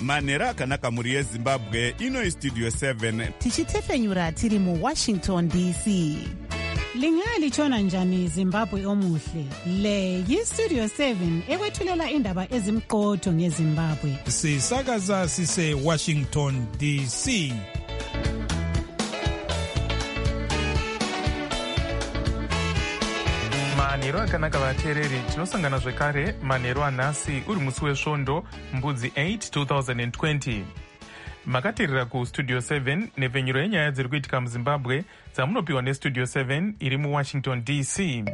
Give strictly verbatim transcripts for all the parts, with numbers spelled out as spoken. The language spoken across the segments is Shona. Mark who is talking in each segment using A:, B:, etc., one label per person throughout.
A: manhero akanaka mhuri yezimbabwe. Ino istudio seven
B: tichitefenyura tiri muwashington D C.
C: Lingalitshona njani Zimbabwe omuhle? Le yistudio seven ekwethulela indaba ezimqotho ngeZimbabwe.
D: Sisakaza sise Washington D C.
E: Manhero akanaka vateereri, tinosangana zvekare manhero anhasi uri musi wesvondo mbudzi eight two thousand twenty. Makateerera kustudio seven nepfenyuro yenyaya dziri kuitika muZimbabwe dzamunopiwa nestudio seven iri muWashington D C.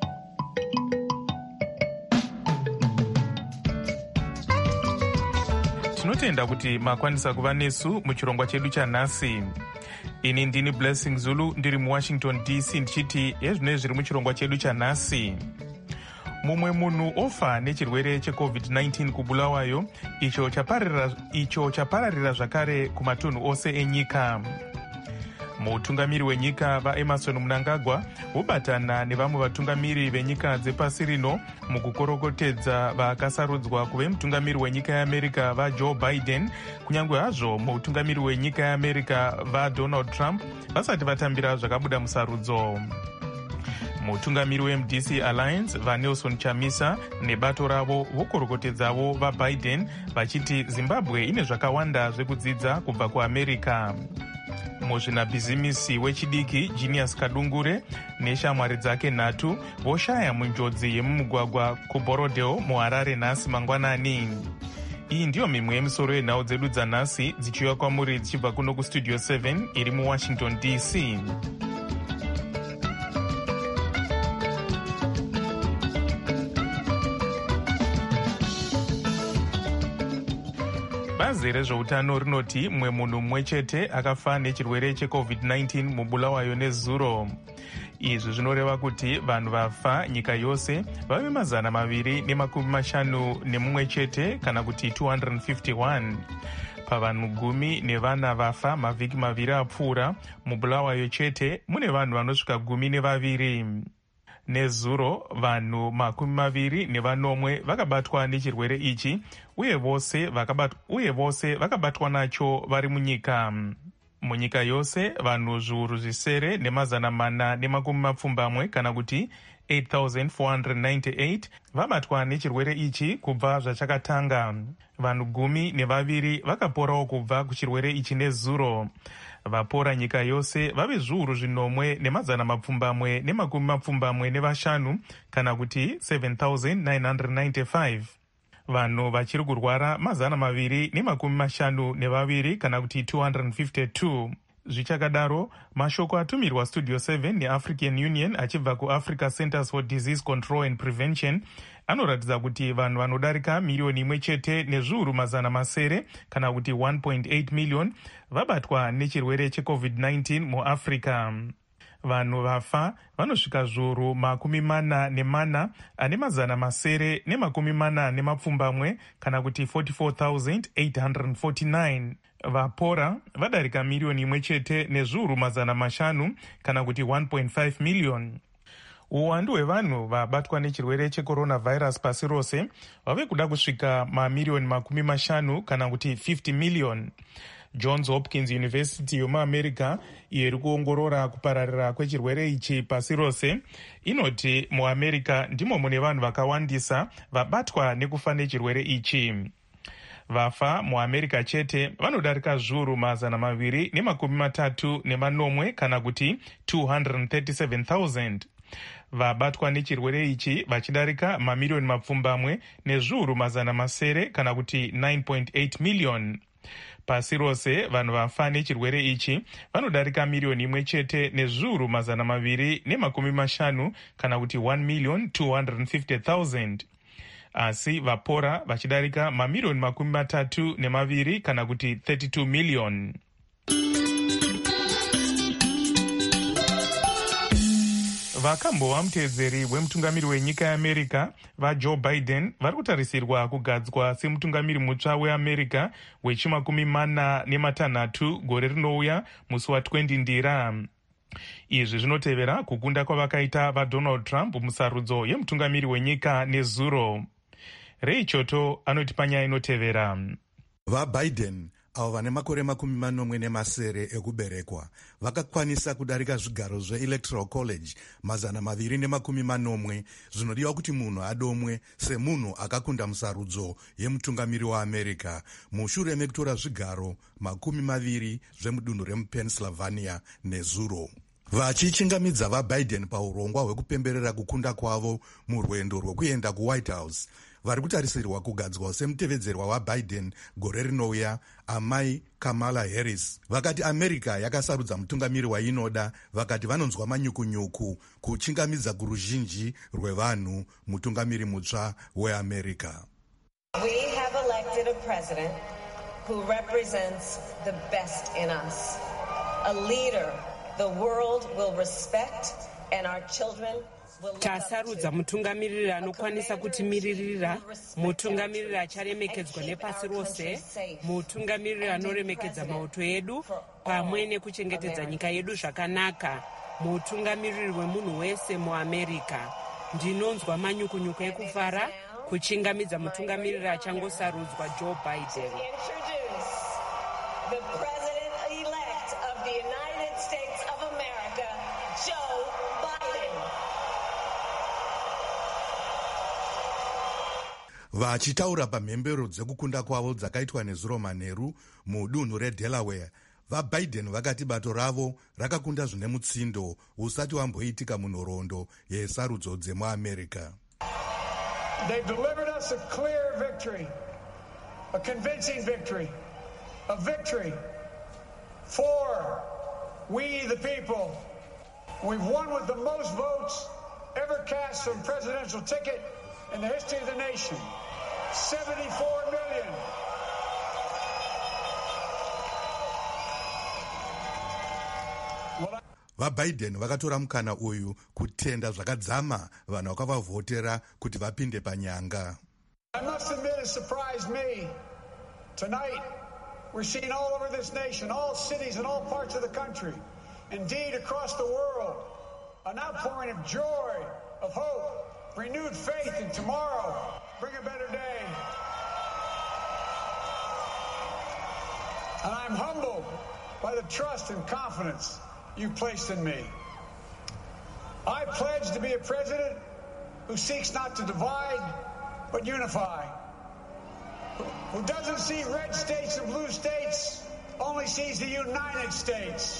E: Tinotenda kuti makwanisa kuva nesu muchirongwa chedu chanhasi. Ini ndini Blessing Zulu ndiri muWashington D C ndichiti ezvino zviri muchirongwa chedu chanhasi. Mumwe munhu ofa nechirwere checovid nineteen kubulawayo, icho chapararira icho chapararira zvakare kumatunhu ose enyika. Mutungamiri wenyika vaEmerson Mnangagwa vobatana nevamwe vatungamiri venyika dzepasi rino mukukorokotedza vakasarudzwa kuve mutungamiri wenyika yeAmerica vaJoe Biden, kunyange hazvo mutungamiri wenyika yeAmerica vaDonald Trump vasati vatambira zvakabuda musarudzo. Mutungamiri weM D C Alliance vaNelson Chamisa nebato ravo vokorokotedzawo vaBiden vachiti Zimbabwe ine zvakawanda zvekudzidza kubva kuAmerica. Muzvinabhizimisi wechidiki Genius Kadungure neshamwari dzake nhatu voshaya munjodzi yemumugwagwa kuBorodeo muHarare nhasi mangwanani. Iyi ndiyo mimwe yemisoro yenhau dzedu dzanhasi dzichiuya kwamuri dzichibva kuno kustudio seven iri muWashington D C. Bazi rezveutano rinoti mumwe munhu mumwe chete akafa nechirwere checovid nineteen mubulawayo nezuro. Izvi zvinoreva kuti vanhu vafa nyika yose vave mazana maviri nemakumi mashanu nemumwe chete kana kuti two hundred fifty-one. Pavanhu gumi nevana vafa mavhiki maviri apfuura mubulawayo chete mune vanhu vanosvika gumi nevaviri. Nezuro vanhu makumi maviri nevanomwe vakabatwa nechirwere ichi uye vose vakabatwa uye vose vakabatwa nacho vari munyika. Munyika yose vanhu zviuru zvisere nemazana mana nemakumi mapfumbamwe kana kuti eight thousand four hundred ninety-eight vabatwa nechirwere ichi kubva zvachakatanga. Vanhu gumi nevaviri vakaporawo kubva kuchirwere ichi nezuro. Vapora nyika yose vave zviuru zvinomwe nemazana mapfumbamwe nemakumi mapfumbamwe nevashanu kana kuti seven thousand nine hundred ninety-five. Vanhu vachiri kurwara mazana maviri nemakumi mashanu nevaviri kana kuti two hundred fifty-two. Zvichakadaro, mashoko atumirwa Studio seven neAfrican Union achibva kuAfrica Centers for Disease Control and Prevention anoratidza kuti vanhu vanodarika milioni imwe chete nezviuru mazana masere kana kuti one point eight million vabatwa nechirwere checovid nineteen muAfrica. Vanhu vafa vanosvika zviuru makumi mana nemana ane mazana masere nemakumi mana nemapfumbamwe kana kuti forty-four thousand eight hundred forty-nine. Vapora vadarika milioni imwe chete nezviuru mazana mashanu kana kuti one point five million. Uwandu hwevanhu vabatwa nechirwere checoronavirus pasi rose vave kuda kusvika mamirioni makumi mashanu kana kuti fifty million. Johns Hopkins University yomuAmerica iyo iri kuongorora kupararira kwechirwere ichi pasi rose inoti muAmerica ndimo mune vanhu vakawandisa vabatwa nekufa nechirwere ichi. Vafa muAmerica chete vanodarika zviuru mazana maviri nemakumi matatu nemanomwe kana kuti two hundred thirty-seven thousand. Vabatwa nechirwere ichi vachidarika mamirioni mapfumbamwe nezviuru mazana masere kana kuti nine point eight million. Pasi rose vanhu vafa nechirwere ichi vanodarika milioni imwe chete nezviuru mazana maviri nemakumi mashanu kana kuti one million two hundred fifty thousand. Asi vapora vachidarika mamilioni makumi matatu nemaviri kana kuti thirty-two million. Vakambova muteedzeri wemutungamiri wenyika yeAmerica vaJoe Biden vari kutarisirwa kugadzwa semutungamiri mutsva weAmerica wechimakumi mana nematanhatu gore rinouya musi wa20 ndira. Izvi zvinotevera kukunda kwavakaita vaDonald Trump musarudzo yemutungamiri wenyika nezuro. Ray Choto anoti panyaya inotevera.
F: VaBiden avo vane makore makumi manomwe nemasere ekuberekwa vakakwanisa kudarika zvigaro zveelectoral college mazana maviri nemakumi manomwe zvinodiwa kuti munhu adomwe semunhu akakunda musarudzo yemutungamiri waamerica mushure mekutora zvigaro makumi maviri zvemudunhu remupennsylvania nezuro. Vachichingamidza vaBiden paurongwa hwekupemberera kukunda kwavo murwendo rwekuenda kuWhite House, vari kutarisirwa kugadzwa semutevedzerwa waBiden gore rinouya, amai Kamala Harris vakati America yakasarudza mutungamiri wainoda, vakati vanonzwa manyukunyuku kuchingamidza kuruzhinji rwevanhu mutungamiri mutsva weAmerica.
G: We have elected a president who represents the best in us, a leader the world will respect and our children will look up to.
H: Tasarudza mutungamiriri anokwanisa kutimiririra, mutungamiriri acharemekedzwa nepasi rose, mutungamiriri anoremekedza mauto edu pamwe nekuchengetedza nyika yedu zvakanaka, mutungamiriri wemunhu wese muAmerica. Ndinonzwa manyukunyuku ekufara kuchingamidza mutungamiriri achangosarudzwa Joe Biden.
F: Vachitaura pamhembero dzekukunda kwavo dzakaitwa nezuro manheru mudunhu reDelaware, vaBiden vakati bato ravo rakakunda zvine mutsindo usati wamboitika munhoroondo yesarudzo dzemuAmerica.
I: They've delivered us a clear victory, a convincing victory, a victory for we the people. We've won with the most votes ever cast for a presidential ticket in the history of the nation. seventy-four million.
F: VaBiden vakatora mukana uyu kutenda zvakadzama vanhu vakavavhotera kuti vapinde panyanga.
I: I must admit it surprised me. Tonight, we're seeing all over this nation, all cities and all parts of the country, indeed across the world, an outpouring of joy, of hope, renewed faith in tomorrow, bring a better day. And I'm humbled by the trust and confidence you placed in me. I pledge to be a president who seeks not to divide, but unify. Who doesn't see red states and blue states, only sees the United States.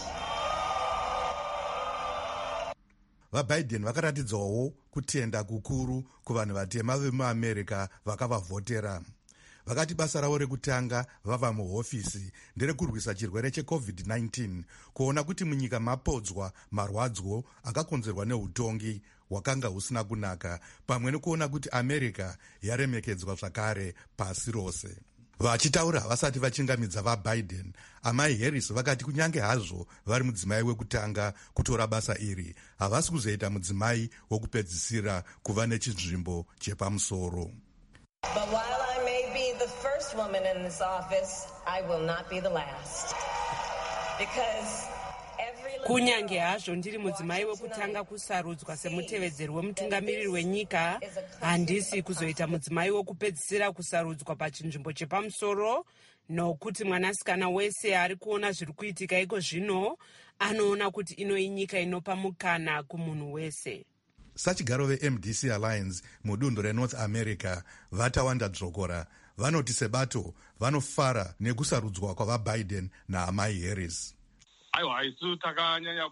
F: VaBiden vakaratidzawo kutenda kukuru kuvanhu vatema vemuAmerica vakavavhotera. Vakati basa ravo rekutanga vava muhofisi nderekurwisa chirwere checovid nineteen, kuona kuti munyika mapodzwa marwadzo akakonzerwa neutongi hwakanga husina kunaka, pamwe nekuona kuti America yaremekedzwa zvakare pasi rose. Vachitaura vasati vachingamidza vaBiden, amai Harris vakati kunyange hazvo vari mudzimai wekutanga kutora basa iri, havasi kuzoita mudzimai wokupedzisira kuva nechizvimbo chepamusoro.
G: But while I may be the first woman in this office, I will not be the last. Because
H: kunyange hazvo ndiri mudzimai wekutanga kusarudzwa semutevedzeri wemutungamiriri wenyika, handisi kuzoita mudzimai wokupedzisira kusarudzwa pachinzvimbo chepamusoro, nokuti mwanasikana wese ari kuona zviri kuitika iko zvino anoona kuti ino inyika inopa mukana kumunhu wese.
F: Sachigaro veM D C Alliance mudunhu reNorth America vatawanda dzvokora vanoti sebato vanofara nekusarudzwa kwavaBiden naamai Harris.
J: Aiwa, isu takanyanya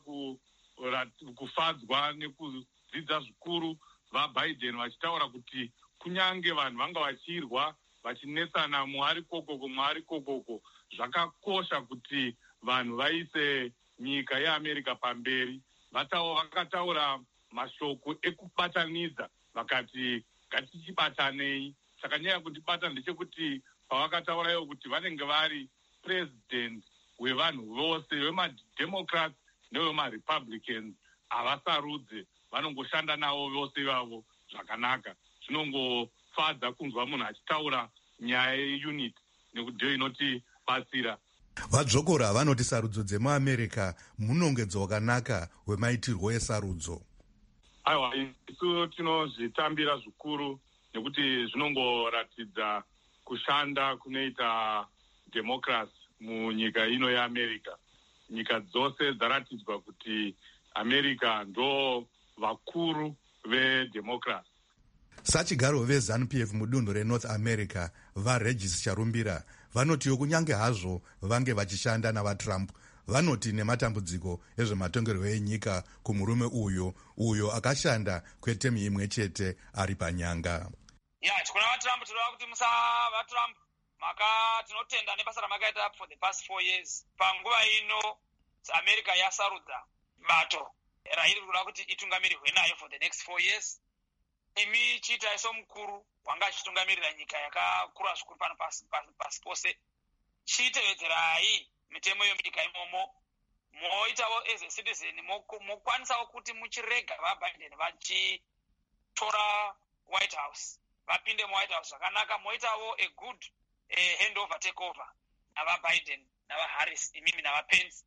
J: kufadzwa nekudzidza zvikuru vaBiden vachitaura kuti kunyange vanhu vanga vachirwa vachinesana muari kokoko muari kokoko, zvakakosha kuti vanhu vaise nyika yeAmerica pamberi. Vakataura mashoko ekubatanidza, vakati ngatichibatanei. Saka nyaya kutibata ndechekuti pavakataura ivo kuti vanenge vari president wevanhu vose, vemademocrats nevemarepublicans, havasarudze, vanongoshanda navo vose ivavo zvakanaka. Zvinongofadza kunzwa munhu achitaura nyaya yeunity nekuti ndiyo inotibatsira.
F: Vadzvokora vanoti sarudzo dzemuAmerica munongedzo wakanaka wemaitirwo esarudzo.
J: Aiwa, isu tinozvitambira zvikuru nekuti zvinongoratidza kushanda kunoita democracy munyika ino yeamerica. Nyika dzose dzaratidzwa kuti America ndo vakuru vedemocracy.
F: Sachigaro veZANU P F mudunhu reNorth America vaRegis Charumbira vanotiwo kunyange hazvo vange vachishanda navaTrump, vanoti nematambudziko ezvematongerwo enyika kumurume uyo uyo akashanda kwetemu imwe chete ari panyanga.
K: Ya, tikuna vaTrump tinoda kuti musa vaTrump maka tinotenda nebasa ramakaita for the past four years. Panguva ino America yasarudza bato rairi kuda kuti itungamirirwe nayo for the next four years. Imi chita iso mukuru wanga achitungamirira nyika yakakura zvikuru pano pasi pose. Chitevedzerayi mitemo yomunyika imomo moitawo as a citizen mokwanisawo kuti muchirega vaBiden vachitora White House vapinde muWhite House zvakanaka, moitawo a good uh, handover takeover navaBiden navaHarris imimi navaPence.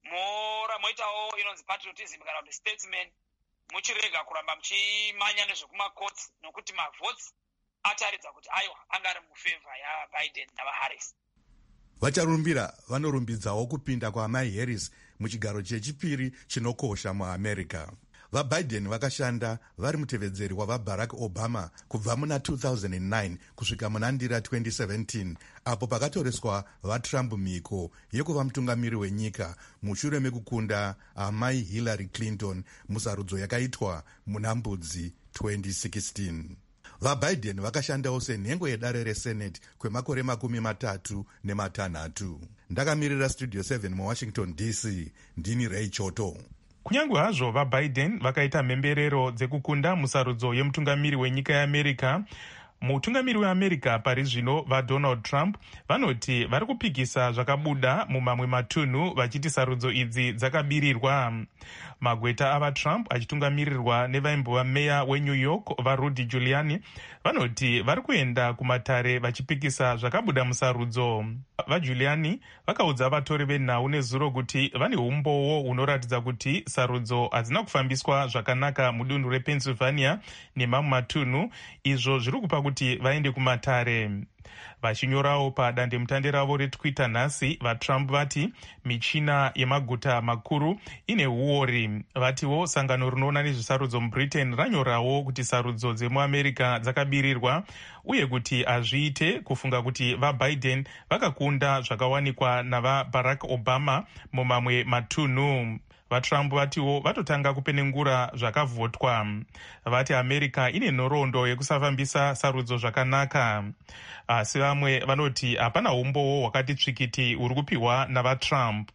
K: Mora moitawo inonzi patriotism kana kuti statesman, muchirega kuramba muchimanya nezvekumacourts nokuti mavotes ataridza kuti aiwa anga ari mufavor yaBiden navaHarris.
F: Vacharumbira vanorumbidzawo kupinda kwaamai Harris muchigaro chechipiri chinokosha muAmerica. VaBiden vakashanda vari mutevedzeri wavaBarack Obama kubva muna two thousand nine kusvika muna ndira twenty seventeen, apo pakatoreswa vaTrump mhiko yekuva mutungamiri wenyika mushure mekukunda amai Hillary Clinton musarudzo yakaitwa muna Mbudzi twenty sixteen. VaBiden vakashandawo senhengo yedare reSenate kwemakore makumi matatu nematanhatu. Ndakamirira Studio seven muWashington D C, ndini Ray Choto.
E: Kunyange hazvo vaBiden vakaita mhemberero dzekukunda musarudzo yemutungamiri wenyika yeAmerica, mutungamiri weAmerica pari zvino vaDonald Trump vanoti vari kupikisa zvakabuda mumamwe matunhu vachiti sarudzo idzi dzakabirirwa. Magweta avaTrump achitungamirirwa nevaimbova meya weNew York vaRudy Giuliani vanoti vari kuenda kumatare vachipikisa zvakabuda musarudzo. VaGiuliani vakaudza vatori venhau nezuro kuti vane umbowo hunoratidza kuti sarudzo hadzina kufambiswa zvakanaka mudunhu rePennsylvania nemamwe matunhu, izvo zviri kupa kuti vaende kumatare. Vachinyorawo padandemutande ravo reTwitter nhasi, vaTrump vati michina yemaguta makuru ine uori. Vatiwo sangano rinoona nezvesarudzo muBritain ranyorawo kuti sarudzo dzemuAmerica dzakabirirwa uye kuti hazviite kufunga kuti vaBiden vakakunda zvakawanikwa navaBarack Obama mumamwe matunhu. VaTrump vatiwo vatotanga kupenengura zvakavhotwa. Vati America ine nhoroondo yekusafambisa sarudzo zvakanaka. Asi vamwe vanoti hapana umbowo hwakati tsvikiti huri kupiwa navaTrump.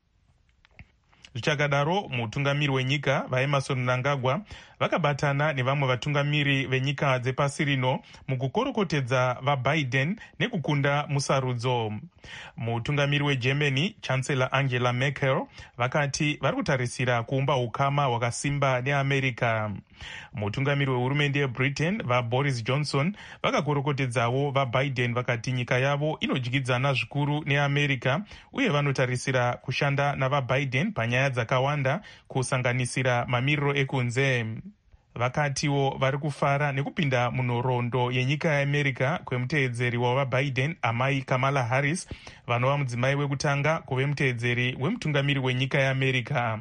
E: Zvichakadaro, mutungamiri wenyika vaEmerson Mnangagwa vakabatana nevamwe vatungamiri venyika dzepasi rino mukukorokotedza vaBiden nekukunda musarudzo. Mutungamiri weGermany, Chancellor Angela Merkel, vakati vari kutarisira kuumba ukama hwakasimba neAmerica. Mutungamiri wehurumende yeBritain, vaBoris Johnson, vakakorokotedzawo vaBiden vakati nyika yavo inodyidzana zvikuru neAmerica uye vanotarisira kushanda navaBiden panyaya dzakawanda kusanganisira mamiriro ekunze. Vakatiwo vari kufara nekupinda munhoroondo yenyika yeAmerica kwemuteedzeri wavaBiden amai Kamala Harris, vanova mudzimai wekutanga kuve muteedzeri wemutungamiri wenyika yeAmerica.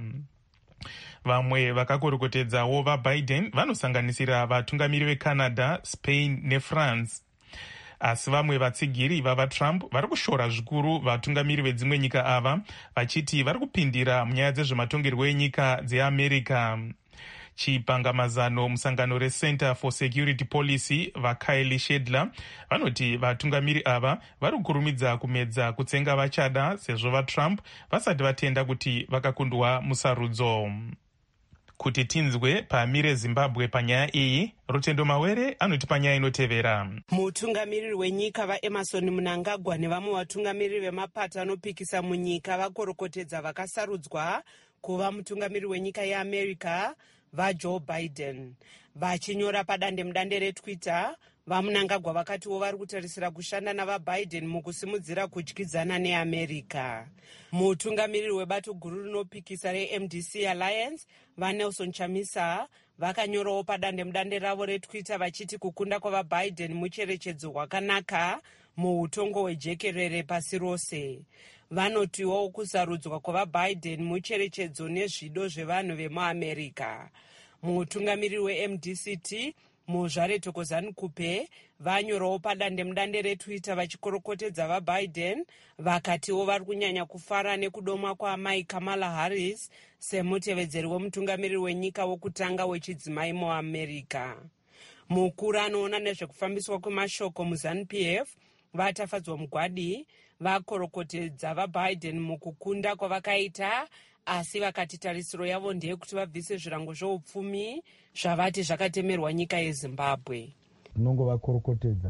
E: Vamwe vakakorokotedzawo vaBiden vanosanganisira vatungamiri veCanada, Spain neFrance. Asi vamwe vatsigiri vavaTrump vari kushora zvikuru vatungamiri vedzimwe nyika ava, vachiti vari kupindira munyaya dzezvematongerwo enyika dzeAmerica. Chipangamazano musangano reCenter for Security Policy vaKyle Shedler vanoti vatungamiri ava vari kukurumidza kumedza kutsenga vachada sezvo vaTrump vasati vatenda kuti vakakundwa musarudzo. Kuti tinzwe paamire Zimbabwe panyaya iyi, Rutendo Mawere anoti panyaya inotevera.
H: Mutungamiriri wenyika vaEmerson Mnangagwa nevamwe vatungamiriri vemapato anopikisa munyika vakorokotedza vakasarudzwa kuva mutungamiri wenyika yeAmerica vaJoe Biden. Vachinyora padandemutande reTwitter, vaMnangagwa vakatiwo vari kutarisira kushanda navaBiden mukusimudzira kudyidzana neAmerica. Mutungamiriri webato guru rinopikisa reM D C Alliance, vaNelson Chamisa, vakanyorawo padandemutande ravo reTwitter vachiti kukunda kwavaBiden mucherechedzo hwakanaka muutongo hwejekerere pasi rose. Vanotiwo kusarudzwa kwavaBiden mucherechedzo nezvido zvevanhu vemuamerica. Mutungamiriri weM D C T Muzvare Thokozani Kupe vanyorawo padandemudande retwitter vachikorokotedza vaBiden vakatiwo vari kunyanya kufara nekudoma kwaamai Kamala Harris semutevedzeri wemutungamiriri wenyika wokutanga wechidzimai muamerica. Mukuru anoona nezvekufambiswa kwemashoko muZANU P F vatafadzwa mugwadi vakorokotedza vaBiden mukukunda kwavakaita, asi vakati tarisiro yavo ndeyekuti vabvise zvirango zvoupfumi zvavati zvakatemerwa nyika yeZimbabwe.
L: Tinongovakorokotedza,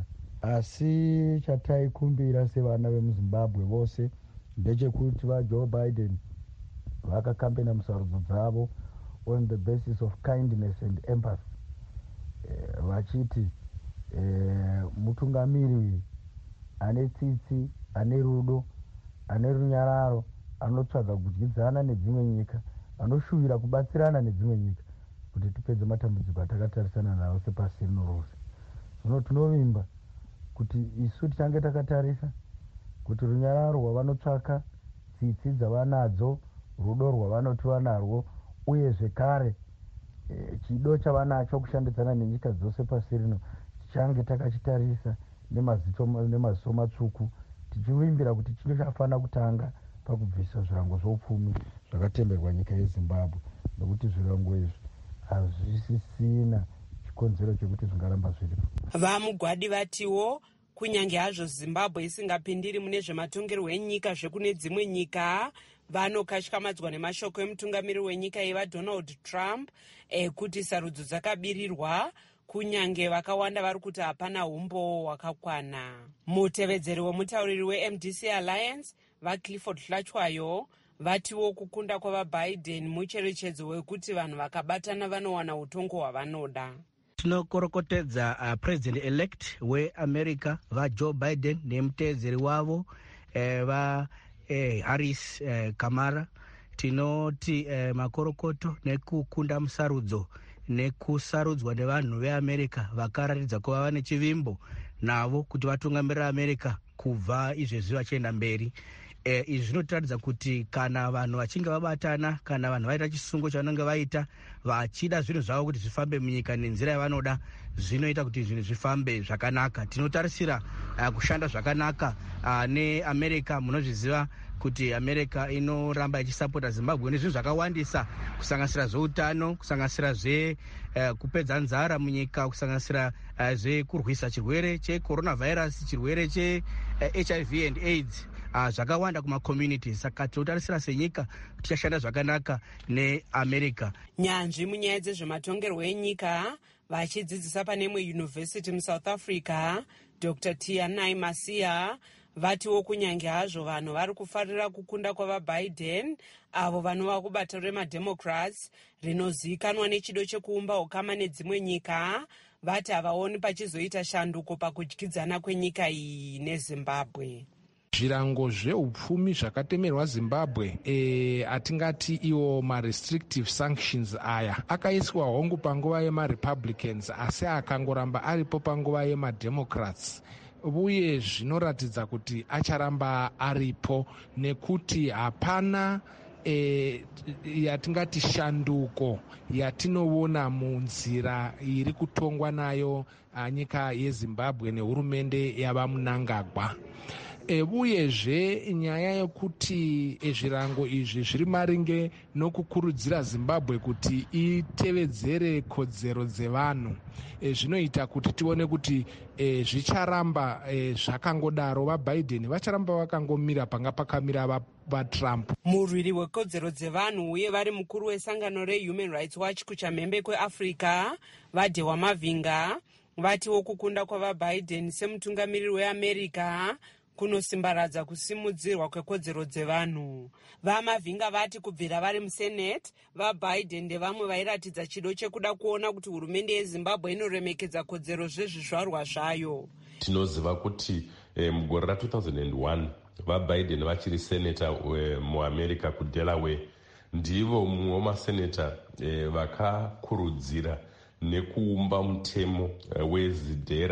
L: asi chataikumbira sevana vemuZimbabwe vose ndechekuti vaJoe Biden vakakambena musarudzo dzavo on the basis of kindness and empathy, eh, vachiti eh, mutungamiriri ane tsitsi, ane rudo, ane runyararo, anotsvaga kudyidzana nedzimwe nyika, anoshuvira kubatsirana nedzimwe nyika kuti tipedze matambudziko atakatarisana nawo sepasi rino rose. Zvino tinovimba kuti isu tichange takatarisa kuti runyararo rwavanotsvaka, tsitsi dzavanadzo, rudo rwavanoti vanarwo, uye zvekare e, chido chavanacho kushandidzana nenyika dzose pasi rino tichange takachitarisa nemaziso matsvuku, tichivimbira kuti chido chafanira kutanga pakubvisa zvirango zvoupfumi zvakatemberwa nyika yeZimbabwe, nokuti zvirango izvi hazvisisina chikonzero chekuti zvingaramba zviripo.
H: Vamugwadi vatiwo kunyange hazvo Zimbabwe isingapindiri mune zvematongerwo enyika zvekune dzimwe nyika, vanokashikamadzwa nemashoko emutungamiriri wenyika yevaDonald Trump ekuti sarudzo dzakabirirwa, kunyange vakawanda vari kuti hapana umbo hwakakwana. Mutevedzeri wemutauriri weM D C Alliance vaClifford Hlachwayo vatiwo kukunda kwavaBiden mucherechedzo wekuti vanhu vakabatana vanowana utongo hwavanoda.
M: Tinokorokotedza uh, president elect weAmerica vaJoe Biden nemutevedzeri wavo eh, va eh, Harris eh, Kamala. Tinoti eh, makorokoto nekukunda musarudzo nekusarudzwa nevanhu veAmerica vakaratidza kuva vane chivimbo navo kuti vatungamirira America kubva izvezvi vachienda mberi. E, izvi zvinotaridza kuti kana vanhu vachinge vabatana, kana vanhu vaita chisungo chavanenge vaita vachida zvinhu zvavo kuti zvifambe munyika nenzira yavanoda, zvinoita kuti zvinhu zvifambe zvakanaka. Tinotarisira uh, kushanda zvakanaka uh, neAmerica. Munozviziva kuti America inoramba ichisapota Zimbabwe nezvinhu zvakawandisa, kusanganisira zveutano, kusanganisira zve uh, kupedza nzara munyika, kusanganisira uh, zvekurwisa chirwere checoronavirus, chirwere che uh, H I V and AIDS. Uh, zvakawanda kumakommunity. Saka tinotarisira senyika tichashanda zvakanaka neAmerica.
H: Nyanzvi munyaya dzezvematongerwo enyika vachidzidzisa pane imwe yunivhesiti muSouth Africa, Doctor Tianai Masiya vatiwo kunyange hazvo vanhu vari kufarira kukunda kwavaBiden avo vanova kubato remademocrats rinozivikanwa nechido chekuumba ukama nedzimwe nyika, vati havaoni pachizoita shanduko pakudyidzana kwenyika iyi neZimbabwe.
N: Zvirango zveupfumi zvakatemerwa Zimbabwe e, atingati iwo ma-restrictive sanctions aya akaiswa hongu panguva yema-Republicans asi akangoramba aripo panguva yema-Democrats, uye zvinoratidza kuti acharamba aripo nekuti hapana e, yatingati shanduko yatinoona munzira iri kutongwa nayo nyika yeZimbabwe nehurumende yavaMunangagwa. E, uyezve nyaya yekuti zvirango izvi zviri maringe nokukurudzira Zimbabwe kuti itevedzere kodzero dzevanhu, e, zvinoita kuti tione kuti e, zvicharamba e, zvakangodaro. VaBiden vacharamba vakangomira panga pakamira vaTrump.
H: Murwiri wekodzero dzevanhu uye vari mukuru wesangano reHuman Rights Watch kuchamhembe kweAfrica vaDewa Mavinga vatiwo kukunda kwavaBiden semutungamiriri weAmerica kunosimbaradza kusimudzirwa kwekodzero dzevanhu. VaMavinga vati kubvira vari muSenate, vaBiden ndevamwe vairatidza chido chekuda kuona kuti hurumende yeZimbabwe inoremekedza kodzero zvezvizvarwa zvayo.
O: Tinoziva kuti eh, mugore ra two thousand one vaBiden vachiri senator eh, muAmerica kuDelaware ndivo mumwe wemasenata eh, vakakurudzira nekuumba mutemo eh, wezidhera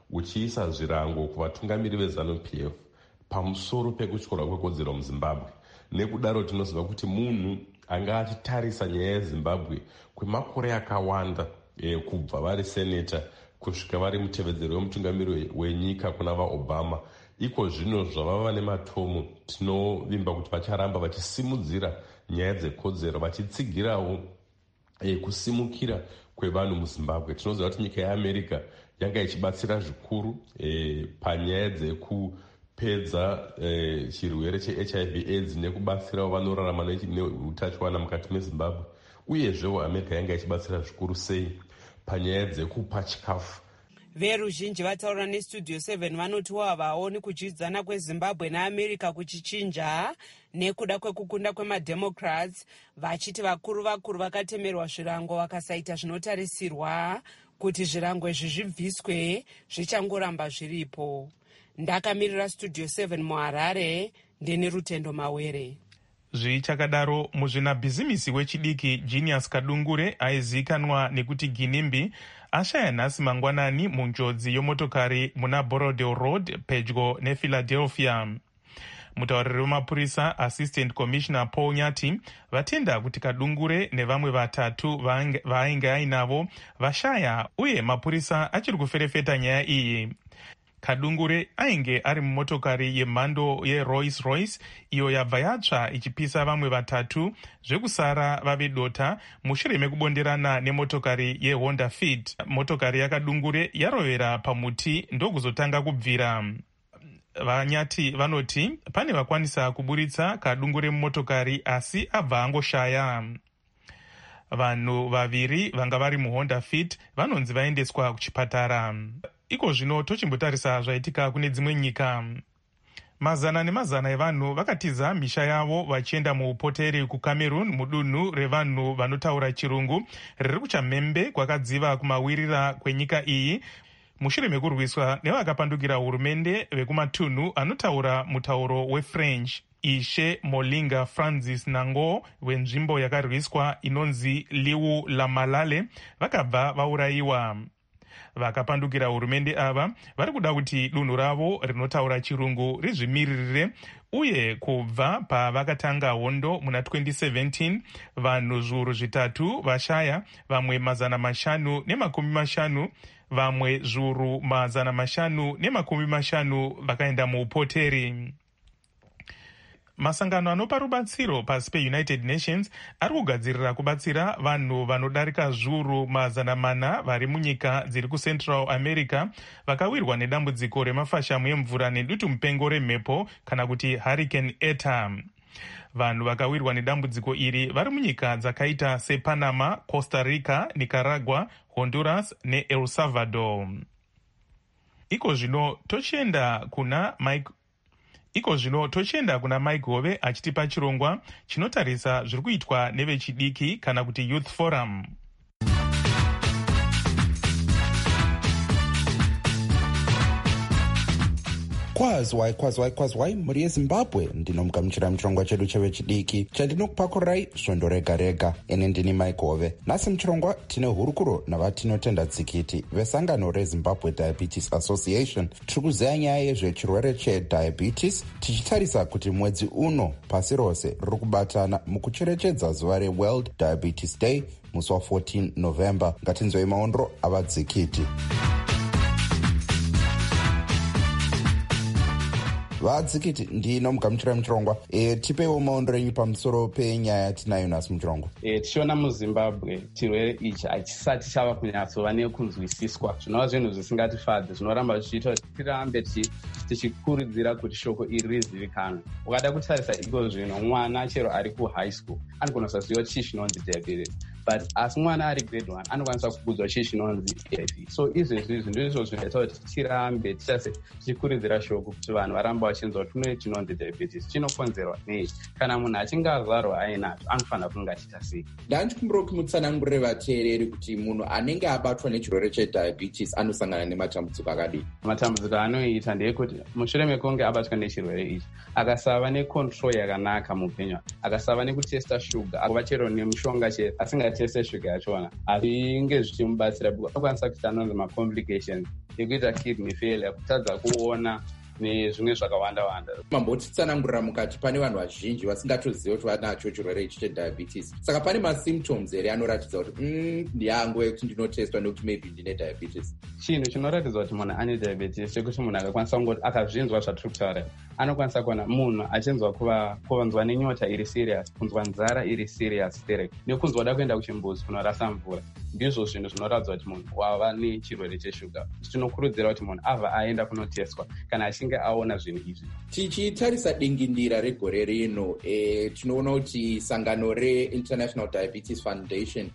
O: uchiisa zvirango kuvatungamiri vezanu-p f pamusoro pekutyorwa kwekodzero muzimbabwe. Nekudaro tinoziva kuti munhu anga achitarisa nyaya yezimbabwe kwemakore akawanda e, kubva vari seneta kusvika vari mutevedzeri wemutungamiri wenyika kuna vaobama. Iko zvino zvavava nematomo tinovimba kuti vacharamba vachisimudzira nyaya dzekodzero vachitsigirawo e, kusimukira kwevanhu muzimbabwe. Tinoziva kuti nyika yeamerica yanga ichibatsira zvikuru e, panyaya dzekupedza e, chirwere che-h i v aids nekubatsirawo vanorarama neutachiwana mukati mezimbabwe. Uyezvewo america yanga ichibatsira zvikuru sei panyaya dzekupa chikafu.
H: Veruzhinji vataura nestudio seven vanoti havaoni kudyidzana kwezimbabwe neamerica kuchichinja nekuda kwekukunda kwemademocrats, vachiti vakuru vakuru vakatemerwa zvirango vakasaita zvinotarisirwa kuti zvirango izvi zvibviswe zvichangoramba zviripo. Ndakamirira studio seven muharare, ndini Rutendo Mawere.
E: Zvichakadaro, muzvinabhizimisi wechidiki Genius Kadungure aizikanwa nekuti Ginimbi ashaya nhasi mangwanani munjodzi yomotokari muna Borodale Road pedyo nePhiladelphia. Mutauriri wemapurisa Assistant Commissioner Paul Nyati vatenda kuti Kadungure nevamwe vatatu vainge ainavo vashaya uye mapurisa achiri kuferefeta nyaya iyi. Kadungure ainge ari mumotokari yemhando yeRolls Royce iyo yabva yatsva ichipisa vamwe vatatu zvekusara vave dota mushure mekubonderana nemotokari yeHonda Fit. Motokari yaKadungure yarovera pamuti ndokuzotanga kubvira. Vanyati vanoti pane vakwanisa kuburitsa Kadungure mumotokari asi abva angoshaya. Vanhu vaviri vanga vari muHonda Fit vanonzi vaendeswa kuchipatara. Iko zvino tochimbotarisa zvaitika kune dzimwe nyika. Mazana nemazana evanhu vakatiza misha yavo vachienda muupoteri kuCameroon mudunhu revanhu vanotaura chirungu riri kuchamhembe kwakadziva kumawirira kwenyika iyi mushure mekurwiswa nevakapandukira hurumende vekumatunhu anotaura mutauro weFrench. Ishe Molinga Francis Nango wenzvimbo yakarwiswa inonzi Liu la Malale vakabva vaurayiwa. Vakapandukira hurumende ava vari kuda kuti dunhu ravo rinotaura chirungu rizvimiririre uye kubva pavakatanga hondo muna twenty seventeen vanhu zviuru zvitatu vashaya, vamwe mazana mashanu nemakumi mashanu, vamwe zviuru mazana mashanu nemakumi mashanu vakaenda muupoteri. Masangano anopa rubatsiro pasi peUnited Nations ari kugadzirira kubatsira vanhu vanodarika zviuru mazana mana vari munyika dziri kuCentral America vakawirwa nedambudziko remafashamu emvura nedutu mupengo remhepo kana kuti Hurricane Eta. Vanhu vakawirwa nedambudziko iri vari munyika dzakaita sePanama, Costa Rica, Nicaragua, Honduras neEl Salvador. Iko zvino tochienda kuna Mike Iko zvino tochienda kuna Mike Hove achitipa chirongwa chinotarisa zviri kuitwa nevechidiki kana kuti Youth Forum.
P: Kwazwai kwazwai kwazwai mhuri yeZimbabwe, ndinomugamuchira muchirongwa chedu chevechidiki chandinokupakurai svondo rega rega. Ene ndini Mike Hove. Nhasi muchirongwa tine hurukuro navatinotenda tsikiti vesangano reZimbabwe Diabetes Association. Tiri kuziva nyaya yezvechirwere chediabetes tichitarisa kuti mwedzi uno pasi rose riri kubatana mukucherechedza zuva reWorld Diabetes Day musi wa14 November. Ngatinzwei maondro avadzikiti. Vadzikiti ndinomugamuchira muchirongwa. E, tipeiwo maondro enyu pamusoro penyaya tinayo nhasi muchirongwa.
Q: E, tichiona muZimbabwe chirwere ichi hachisati chava kunyatsova nekunzwisiswa, zvinova zvinhu zvisingatifadzi, zvinoramba zvichiita kuti tirambe tichikurudzira kuti shoko iri rizivikanwe. Ukada kutarisa iko zvino mwana chero ari kuhigh school anogona kusaziva chii chinonzi diabetes, but asi mwana ari grade one anokwanisa kubudzwa chii chinonzi diabetes. So izvezvi ndizvo zvinoita kuti tirambe tichase tichikurudzira shoko kuti vanhu varamba vachinzwa kuti kune chinonzi diabetes chinokonzerwa nei. Kana munhu achinge azvarwa ainacho anofanira kunge achiita sei.
P: Ndandichikumbira kuti mutsanangurire vateereri kuti munhu anenge abatwa nechirwere chediabetes anosangana nematambudziko akadii.
Q: Matambudziko anoita ndeyekuti mushure mekunge abatwa nechirwere ichi akasava necontrol yakanaka muupenyu, akasava nekutesta shuga, akuva chero nemushonga chete asingateste shuga yachona, azvinge zvichimubatsira. Anokwanisa kuti anonzi macomplications yekuita kidney failure, kutadza kuona nezvimwe zvakawanda wanda.
P: Mambotitsanangurira mukati pane vanhu vazhinji vasingatozivi kuti vanacho chirwere ichi chediabetes. Saka pane masymptoms here anoratidza kuti mm, ndiyangu yekuti ndinotestwa nekuti maybe ndine diabetes.
Q: Chinhu chinoratidza kuti munhu ane diabetes chekuti munhu akakwanisa kungoti akazvinzwa zvatiri kutaura, anokwanisa kuona munhu achinzwa kuva kunzwa nenyota iri serious, kunzwa nzara iri serious sterek, nekunzwa da kuenda kuchimbuzi kunorasa mvura. Ndizvo zvinhu zvinoratidza kuti munhu wava nechirwere cheshuga. Tinokurudzira kuti munhu abva aenda kunotestwa kana achinge aona zvinhu izvi.
P: Tichitarisa dingindira regore rino, e, tinoona kuti sangano re-International Diabetes Foundation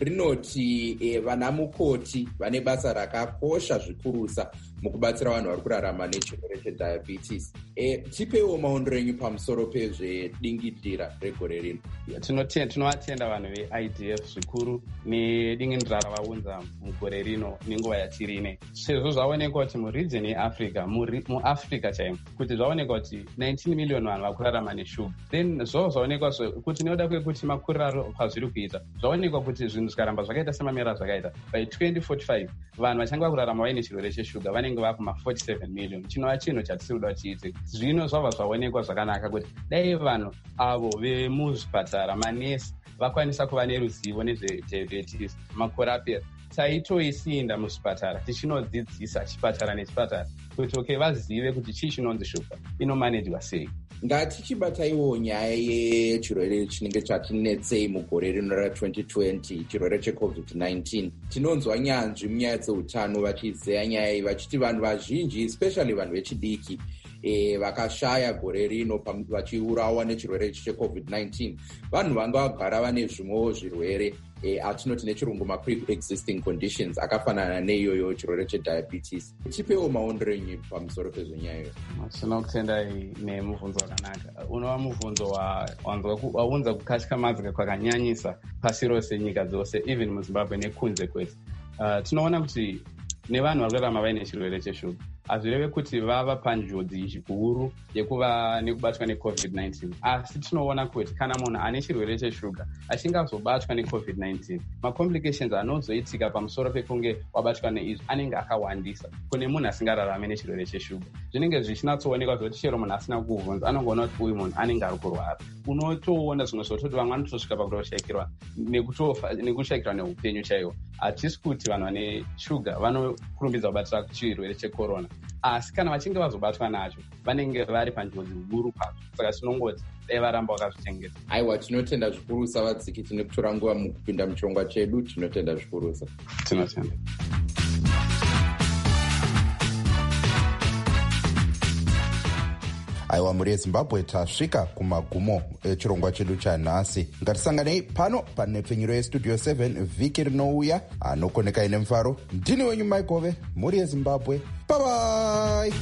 P: rinoti e, vanamukoti vane basa rakakosha zvikurusa mukubatsira vanhu vari kurarama nechirwere chediabetes. E, tipewo maondero enyu pamusoro pezvedingindira regore rino.
Q: Tinovatenda vanhu ve-I D F zvikuru nedingindira ravaunza mugore rino nenguva yatiri ine. Sezvo zvaonekwa kuti muregion yeAfrica, muAfrica chaimo, kuti zvaonekwa kuti nineteen million vanhu vakurarama neshuga. Then zvo zvaonekwa kuti nekuda kwekuti makuriro kwazviri kuita, zvaonekwa kuti zvinhu zvikaramba zvakaita semamera zvakaita, by twenty forty-five vanhu vachange vakurarama vaine chirwere cheshuga vanenge vakuma forty-seven million. Chinova chinhu chatisiri kuda chiite. Zvino zvabva zvaonekwa zvakanaka kuti dai vanhu avo vemuzvipatara, manesi, vakwanisa kuva neruzivo nezvediabetes makore apera, taitoisinda muzvipatara tichinodzidzisa chipatara nechipatara kuti okay vazive kuti chii chinonzi shuga inomanejwa sei.
P: Ngatichibataiwo nyaya yechirwere chinenge chatinetsei mugore rino ra-twenty twenty, chirwere checovid nineteen. Tinonzwa nyanzvi munyaya dzeutano vachizeya nyaya iyi vachiti vanhu vazhinji, especially vanhu vechidiki, E, vakashaya gore rino vachiurawa nechirwere ichi checovid nineteen. Vanhu vanga vagara vane zvimwewo zvirwere e, atinoti nechirungu ma-pre-existing conditions akafanana neiyoyo chirwere chediabetes. Tipewo maondero enyu pamusoro pezvenyayo.
Q: Tinokutendai nemubvunzo wakanaka. Unova mubvunzo waunza kukatyamadza kwakanyanyisa pasi rose, nyika dzose, even muZimbabwe nekunze kwese. Uh, tinoona kuti nevanhu vari kurarama vaine chirwere cheshuga hazvireve kuti vava panjodzi zhikuru yekuva nekubatwa necovid nineteen, asi tinoona kuti kana munhu ane chirwere cheshuga achinge azobatwa necovid nineteen, macomplications anozoitika pamusoro pekunge wabatwa neizvi anenge akawandisa kune munhu asingararame nechirwere cheshuga. Zvinenge zvichinatsoonekwa zvekuti chero munhu asina kuvhunza anongoona kuti uyu munhu anenge ari kurwara. Unotoona zvimwe zvototi vamwe vanotosvika pakutoshayikirwa nekushayikirwa neupenyu chaiwo. Hatisi kuti vanhu vane shuga vanokurumbidza kubatira chirwere checorona, asi kana vachinge vazobatwa nacho vanenge vari panjodzi huru kwazvo. Saka tinongoti dai varamba vakazvichengetsa.
P: Aiwa, tinotenda zvikurusa vadziki, tine kutora nguva mukupinda muchirongwa chedu. Tinotenda zvikurusa.
Q: Tinotenda.
P: Aiwa, muri yeZimbabwe tasvika kumagumo echirongwa chedu chanhasi. Ngatisanganei pano panepfenyuro yestudio seven vhiki rinouya. Anokoneka ine mufaro, ndini wenyu Maikove, muri yeZimbabwe. Bye bye.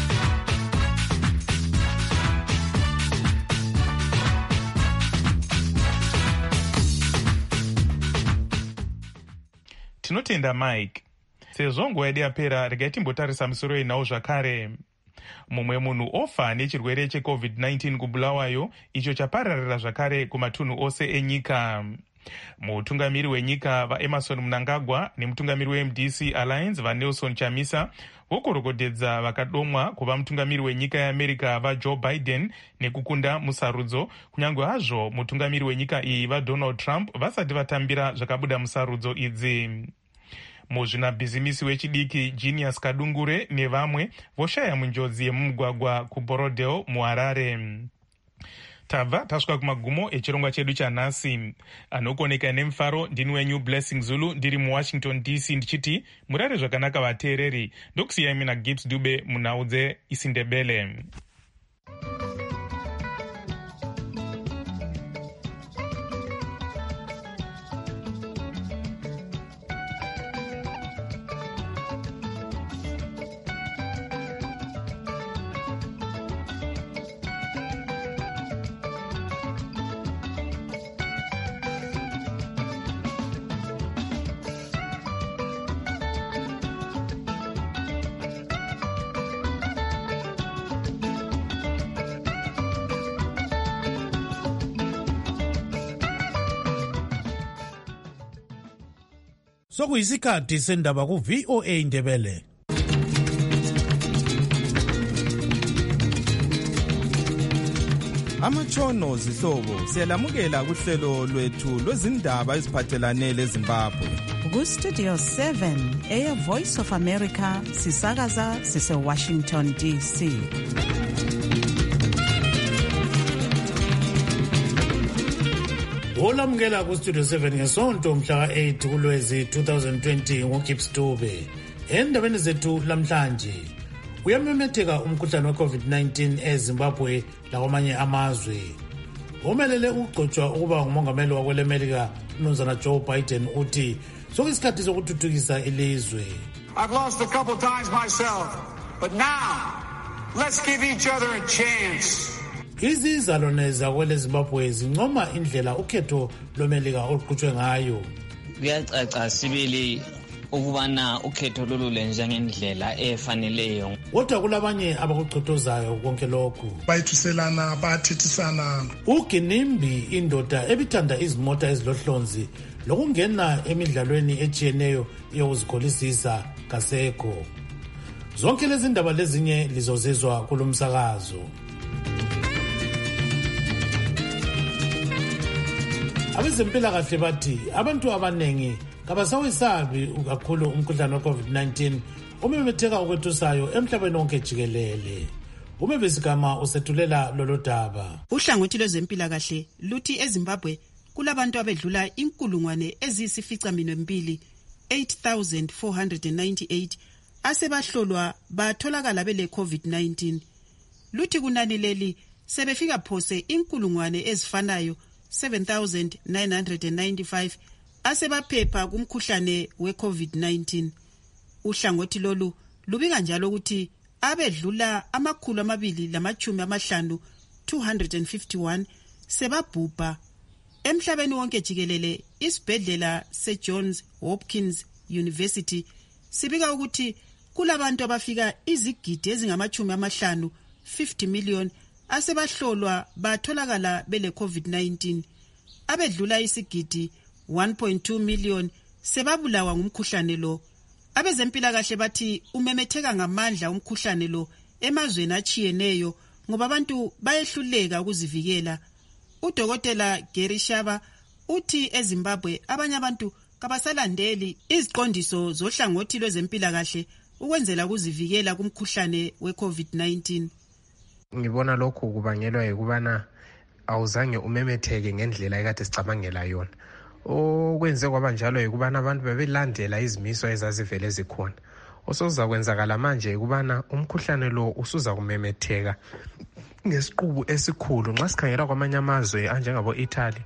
E: Tinotenda Mike. Sezvo nguva yedu yapera, regai timbotarisa misoro inawo zvakare. Mumwe munhu ofa nechirwere checovid nineteen kubulawayo, icho chapararira zvakare kumatunhu ose enyika. Mutungamiri wenyika vaEmerson Mnangagwa nemutungamiri weM D C Alliance vaNelson Chamisa vokurogodedza vakadomwa kuva mutungamiri wenyika yeAmerica vaJoe Biden nekukunda musarudzo, kunyange hazvo mutungamiri wenyika iyi vaDonald Trump vasati vatambira zvakabuda musarudzo idzi. Muzvinabhizimisi wechidiki Genius Kadungure nevamwe voshaya munjodzi yemumugwagwa kuBorodale muHarare. Tabva tasvika kumagumo echirongwa chedu chanhasi. Anokoneka nemufaro ndini wenyu Blessing Zulu ndiri muWashington D C ndichiti murare zvakanaka vateereri. Ndokusiyai mina Gibbs Dube munhau dzeIsindebele.
D: Sokuyisikhathi sendaba ku V O A Indebele.
R: Amachono zihlobo siyalamukela kuhlelo lwethu lwezindaba eziphathelane leZimbabwe.
B: Ku Studio seven eya Voice of America sisakaza sise Washington D C.
S: Olamukela ku Studio seven ngesonto mhla eight kuLwezi twenty twenty ngoGibbs Dube. Endabeni zethu lamhlanje uyamemetheka umkhuhlane we-COVID nineteen eZimbabwe lakwamanye amazwe. Omelele ukugcotshwa ukuba ngumongameli wakwelemelika uMnumzana Joe Biden uthi sokuyisikhathi sokuthuthukisa ilizwe.
I: I've lost a couple times myself, but now let's give each other a chance.
S: Izizalwane kwele Zimbabwe zincoma indlela ukhetho lomelika oluqhutshwe ngayo.
T: Kuyacaca sibili ukubana ukhetho lolu lenza ngendlela efaneleyo.
S: Kodwa kulabanye abakuchothozayo konke lokhu.
U: Bayithuselana bayathethisana.
S: uGinimbi indoda ebithanda izimota ezilohlonzi lokungena emidlalweni ejiyeneyo yokuzikholisisa kasekho. Zonke lezi ndaba lezinye lizozizwa kulomsakazo. Abezempilakahle bathi abantu abanengi kabasawisabi kakhulu umkhuhlane we-COVID nineteen umemetheka okwethusayo emhlabeni wonke jikelele. Umebesigama usethulela lolo daba.
V: Uhlangothi lwezempilakahle luthi eZimbabwe kulabantu abedlula inkulungwane eziyisificaminwembili eight thousand four hundred ninety-eight asebahlolwa batholakala bele COVID nineteen. Luthi kunani leli sebefika phose inkulungwane ezifanayo seven thousand nine hundred ninety-five asebaphepha kumkhuhlane we-COVID nineteen. Uhlangothi lolu lubika njalo ukuthi abedlula amakhulu amabili lamachumi amahlanu two hundred fifty-one sebabhubha. Emhlabeni wonke jikelele isibhedlela seJohns Hopkins University sibika ukuthi kulabantu abafika izigidi ezingamachumi amahlanu fifty million asebahlolwa batholakala bele COVID nineteen. Abedlula isigidi one point two million sebabulawa ngumkhuhlane lo. Abezempilakahle bathi umemetheka ngamandla umkhuhlane lo emazweni achiyeneyo ngoba abantu bayehluleka ukuzivikela. Udokotela Gary Shaba uthi eZimbabwe abanye abantu kabasalandeli iziqondiso zohlangothi lwezempilakahle ukwenzela ukuzivikela kumkhuhlane we-COVID nineteen.
N: Ngibona lokhu kubangelwa yikubana awuzange umemetheke ngendlela ekade sicabangela yona. Okwenze kwaba njalo yikubana abantu bebelandela izimiso ezazivele zikhona. Osoza kwenzakala manje yikubana umkhuhlane lo usuza kumemetheka ngesiqubu esikhulu. Nxa sikhangela kwamanye amazwe anjengabo Italy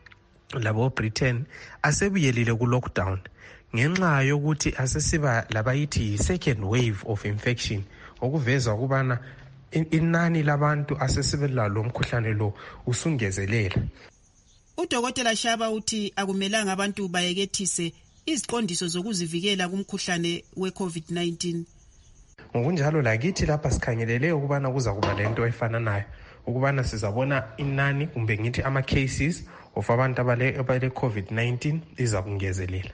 N: labo Britain asebuyelile ku lockdown ngenxa yokuthi asesiba labayithi second wave of infection, okuveza ukubana inani labantu asesibela lo mkhuhlane lo usungezelela.
V: Udokotela Shaba uthi akumelanga abantu bayekethise iziqondiso zokuzivikela kumkhuhlane we-COVID nineteen.
N: Ngokunjalo lakithi lapha sikhangelele ukubana kuza kuba lento efana nayo, ukubana sizabona inani kumbe ngithi ama cases of abantu abale abale COVID nineteen iza kungezelela.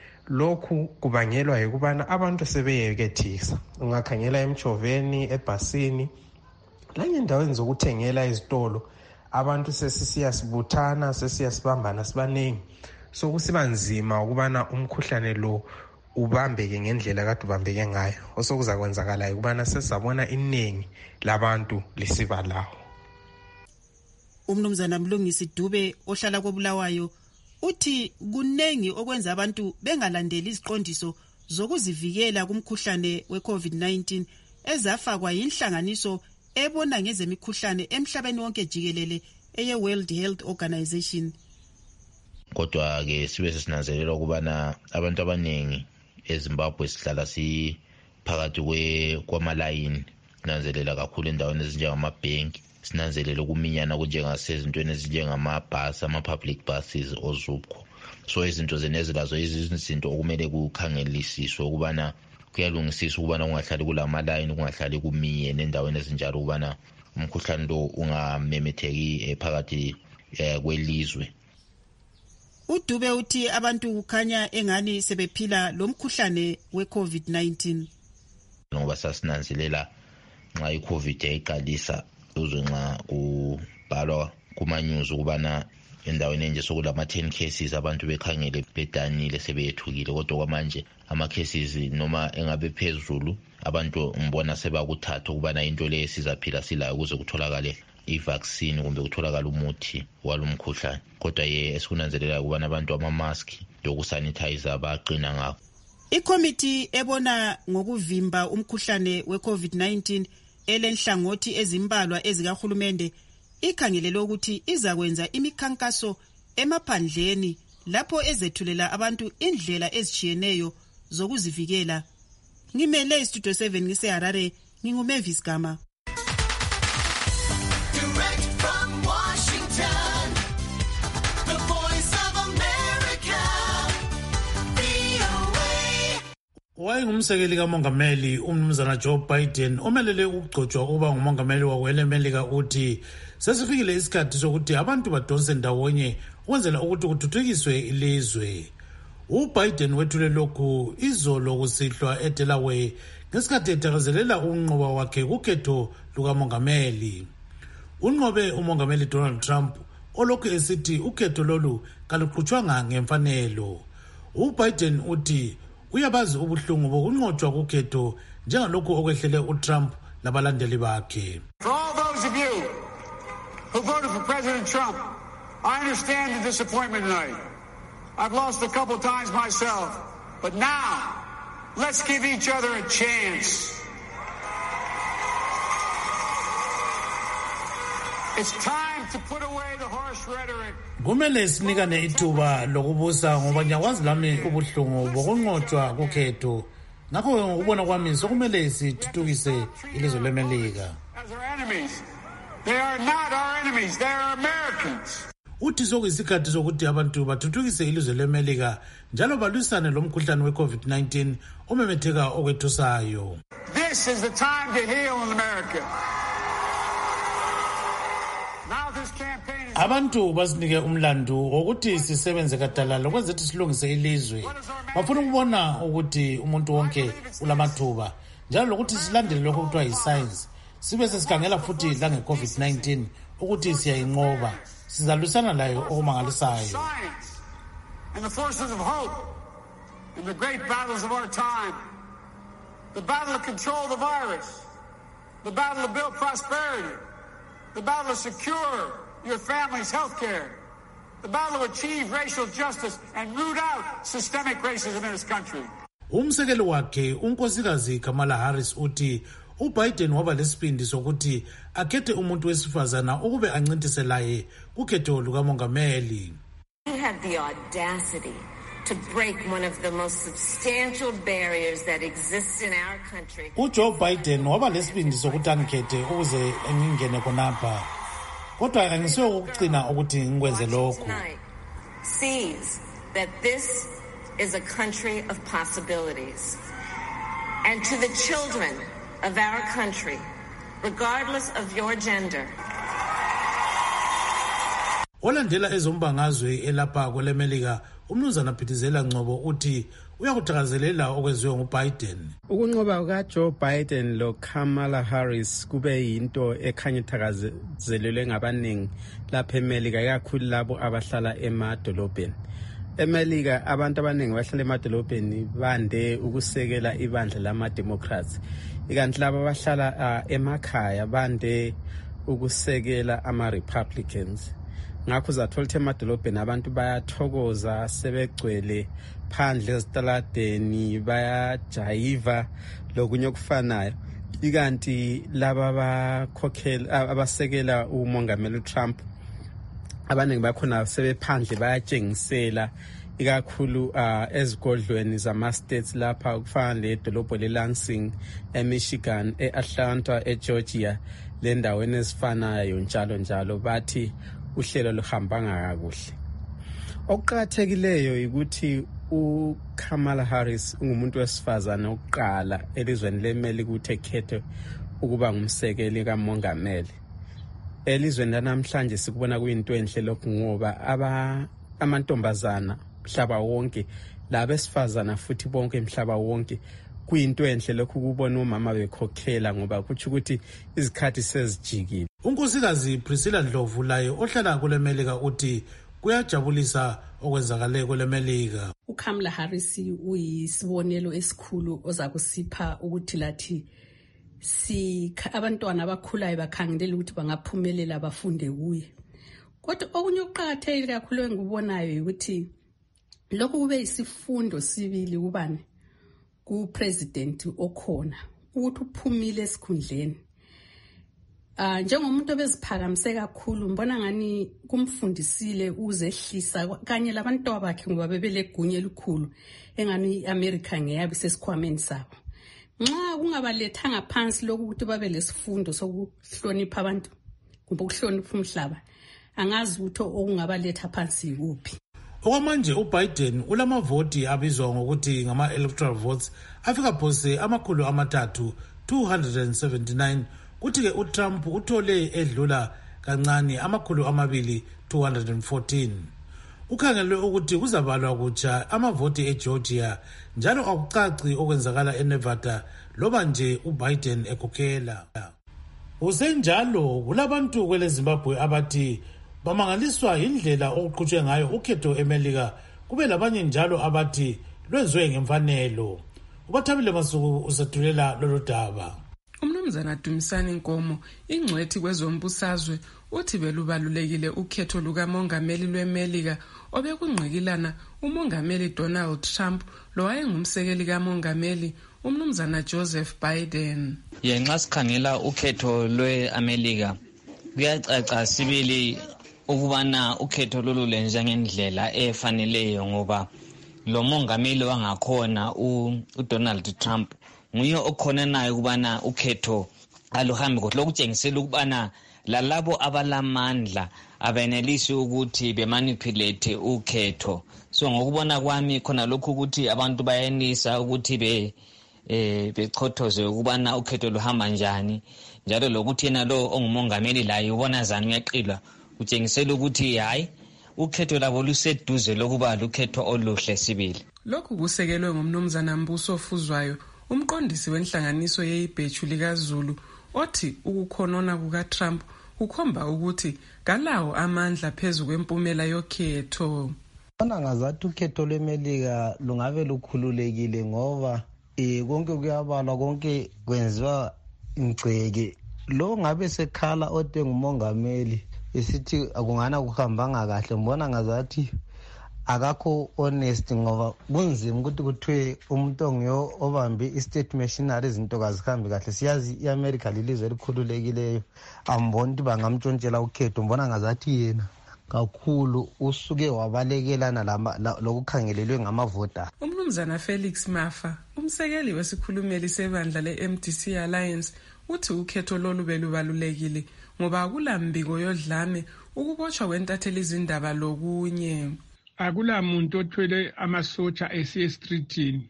N: Lokhu kubangelwa yikubana abantu sebeyekethisa. Ungakhangela emchoveni, ebhasini, langendaweni zokuthengela ezitolo, abantu sesisiyazibuthana, sesiyasibambana sibanengi. So kusiba nzima ukubana umkhuhlane lo ubambeke ngendlela kade ubambeke ngayo. Osokuza kwenzakala ukubana sesabona iningi labantu lisiba lawo.
V: Umnumzana Mlungisi Dube ohlala koBulawayo uthi kunengi okwenza abantu bengalandeli iziqondiso zokuzivikela kumkhuhlane we-COVID nineteen ezafakwa yinhlanganiso ebona ngezemikhuhlane emhlabeni wonke jikelele eye World Health Organization.
W: Kodwa ke sibe sesinanzelela ukubana abantu abaningi eZimbabwe sihlala si phakathi kwe kwamalayini, nanzelela kakhulu endaweni ezinjengamabhenki, sinanzelela ukuminyana kunjengasezintweni ezinjengamabhasi, ama-public buses ozubko. So izinto zenezilazo izinto okumele kukhangelisiswe ukubana kuyalungisiswa ukubana kungahlali kulamalayini, kungahlali kumiye nendaweni ezinjalo ukubana umkhuhlane lo ungamemetheki phakathi kwelizwe.
V: Udube uthi abantu kukhanya engani sebephila lo mkhuhlane we-COVID nineteen.
W: Ngoba sasinanzelela nxa i-COVID yayiqalisa uzwe nxa kuyabhalwa kuma-news ukubana endaweni enje sokulama ten cases abantu bekhangele bedanile sebeyethukile, kodwa kwamanje ama-cases noma engabe phezulu abantu mbona sebakuthatha ukubana into leyo sizaphila silayo ukuze kutholakale i-vaccine kumbe kutholakala umuthi walumkhuhlane. Kodwa ye esikunanzelela ukubana abantu ama-maski lokusanitizer baqina ngakho.
V: Ikomiti ebona ngokuvimba umkhuhlane we-COVID nineteen elenhlangothi ezimbalwa ezikahulumende ikhangelele ukuthi izakwenza imikhankaso emaphandleni lapho ezethulela abantu indlela ezitshiyeneyo zokuzivikela. Ngimele istudio seven ngiseHarare, nginguMavis Gama.
S: Wayengumsekeli kamongameli umnumzana Joe Biden omelele ukugcotshwa ukuba ngumongameli wakwelemelika uthi sesifikile isikhathi sokuthi abantu badonse ndawonye ukwenzela ukuthi kuthuthukiswe ilizwe. UBiden wethule lokhu izolo kusihlwa eDelaware ngesikhathi ethakazelela ukunqoba wakhe kukhetho lukamongameli. Unqobe umongameli Donald Trump olokhu esithi ukhetho lolu kaluqhutshwanga ngemfanelo. UBiden uthi uyabazi ubuhlungu bokunqotshwa kukhetho njengalokhu okwehlele uTrump labalandeli bakhe.
I: For all those of you who voted for President Trump, I understand the disappointment tonight. I've lost a couple times myself, but now let's give each other a chance. It's time to put away the harsh rhetoric.
S: Kumele sinikane ithuba lokubusa ngoba nyakwazi lami ubuhlungu bokunqotshwa kukhetho. Ngakho ngokubona kwami sokumele sithuthukise ilizwe leMelika.
I: As our enemies, they are not our enemies, they are Americans.
S: Uthi sokuyisikhathi sokuthi abantu bathuthukise ilizwe leMelika njalo balwisane lomkhuhlane we-COVID nineteen omemetheka okwethusayo.
I: This is the time to heal in America.
S: Abantu basinike umlandu wokuthi sisebenze kadalala ukwenza ukuthi silungise ilizwe. Bafuna ukubona ukuthi umuntu wonke ulamathuba njalo lokuthi silandele lokho kuthiwa yi-science. Sibe sesikhangela futhi la nge-COVID nineteen ukuthi siyayinqoba. Sizalwisana layo okumangalisayo.
I: And the forces of hope in the great battles of our time. The battle to control the virus. The battle to build prosperity. The battle to secure your family's health care. The battle to achieve racial justice and root out systemic racism in this country.
S: Umsekeli wakhe unkosikazi Kamala Harris uthi uBiden waba lesibindi sokuthi akhethe umuntu wesifazana ukube ancintiselaye kukhetho lukamongameli.
A: He had the audacity to break one of the most substantial barriers that exists in our country.
S: uJoe Biden waba lesibindi sokuthi angikhethe ukuze ngingene khonapha. Kodwa angisiwe ukugcina ukuthi ngikwenze lokho.
A: Sees that this is a country of possibilities. And to the children of our country, regardless of your gender.
S: Olandela ezombangazwe elapha kwelemelika umnumzana Phithizela Ngcobo uthi uyakuthakazelela okwenziwe nguBiden.
C: Ukunqoba kukaJoe Biden lo Kamala Harris kube yinto ekhanya ithakazelelwe ngabaningi lapha eMelika ikakhulu labo abahlala emadolobheni. eMelika abantu abaningi bahlala emadolobheni bande ukusekela ibandla lama-Democrats. Ikanti laba abahlala uh, emakhaya bande ukusekela ama-Republicans. Ngakho uzathola ukuthi emadolobheni abantu bayathokoza sebegcwele phandle ezitaladeni bayajayiva lokunye okufanayo. Ikanti laba abakhokhela abasekela umongameli Trump abaningi bakhona sebephandle bayatshengisela ikakhulu uh, ezigodlweni zama-states lapha kufana ledolobho leLansing, eMichigan, e-Atlanta, eGeorgia, lendaweni ezifanayo njalo njalo bathi uhlelo luhambanga kakuhle. Okuqakathekileyo ukuthi uKamala Harris ungumuntu wesifazana oqala elizweni leMelika ukuthi ekhethe ukuba ngumsekeli kamongameli. Elizweni lanamhlanje sikubona kuyinto enhle lokhu ngoba aba amantombazana mhlaba wonke labesifazana futhi bonke mhlaba wonke kuyinto enhle lokhu kubona umama bekhokhela ngoba kuthi ukuthi izikhathi sezijikile.
S: unkosikazi Priscilla Ndlovu laye ohlala kule Melika uthi kuyajabulisa okwenzakale kule Melika.
G: uKamala Harris uyisibonelo esikhulu oza kusipha ukuthi lathi si abantwana abakhulayo bakhangelela ukuthi bangaphumelela bafunde kuye. Kodwa okunye okuqakathekile kakhulu engikubonayo ukuthi lokhu kube isifundo sibili kubani ku president okhona ukuthi uphumile esikhundleni. Ah njengomuntu obeziphakamise kakhulu mbona ngani kumfundisile uzehlisa kanye labantwana bakhe ngoba bebelegunye elikhulu engani iAmerica ngeyabi sesikhwameni sabo. Nxa kungabalethanga phansi lokhu ukuthi babe lesifundo sokuhlonipha abantu kumbe ukuhlonipha umhlaba angazi ukuthi okungabaletha phansi kuphi.
S: Okwamanje uBiden ulamavoti abizwa ngokuthi ngama electoral votes afika phose amakhulu amathathu two hundred seventy-nine kuthi ke uTrump uthole edlula kancane amakhulu amabili two hundred fourteen. Ukhangelwe ukuthi kuzabalwa kutsha amavoti eGeorgia njalo akucaci okwenzakala eNevada loba nje uBiden ekhokhela. Usenjalo kulabantu kwele Zimbabwe abathi bamangaliswa indlela okuqhutshwe ngayo ukhetho eMelika kube labanye njalo abathi lwenziwe ngemfanelo. Ubathabile Masuku usethulela lolu daba.
J: Umnumzana Dumisani Nkomo ingcwethi kwezombusazwe uthi belubalulekile ukhetho lukamongameli lweMelika obekungqikilana umongameli Donald Trump lo wayengumsekeli kamongameli umnumzana Joseph Biden.
T: Yenxa sikhangela ukhetho lweAmelika kuyacaca sibili ukubana ukhetho lolu lenza ngendlela efaneleyo ngoba lo mongameli wangakhona uDonald Trump nguye okhona naye ukubana ukhetho aluhambe kodwa lokutshengisela ukubana lalabo abalamandla abenelisi ukuthi bemanipulate ukhetho. So ngokubona kwami khona lokhu ukuthi abantu bayenisa ukuthi be eh bechothoze ukubana ukhetho luhamba njani njalo lokuthi yena lo ongumongameli laye ubona zani uyaqilwa kutshengisela ukuthi hayi ukhetho labo luseduze lokuba lukhetho oluhle sibili.
J: Lokhu kusekelwe ngumnumzana Mbuso Fuzwayo umqondisi wenhlanganiso yeibhechu likaZulu othi ukukhonona kukaTrump kukhomba ukuthi kalawo amandla phezu kwempumela yokhetho.
M: Bona ngazathi ukhetho lweMelika lungabe lukhululekile ngoba eh konke kuyabalwa konke kwenziwa ingceke lo ngabe sekhala ode ngumongameli esithi akungana kuhambanga kahle mbona ngazathi akakho honest ngoba kunzima ukuthi kuthiwe umuntu ongiyo obambe i-state machinery izinto kazihambi kahle. Siyazi iAmerica lilizwe elikhululekileyo ambona ukuthi bangamtshontshela ukhetho mbona ngazathi yena kakhulu usuke wabalekelana lokukhangelelwe ngamavota.
J: Umnumzana Felix Mafa umsekeli wesikhulumeli sebandla le-M D C Alliance uthi ukhetho lolu belubalulekile ngoba akulambiko yodlame ukubotshwa kwentatheli izindaba lokunye.
K: Akula muntu othwele amasotsha esiye streetini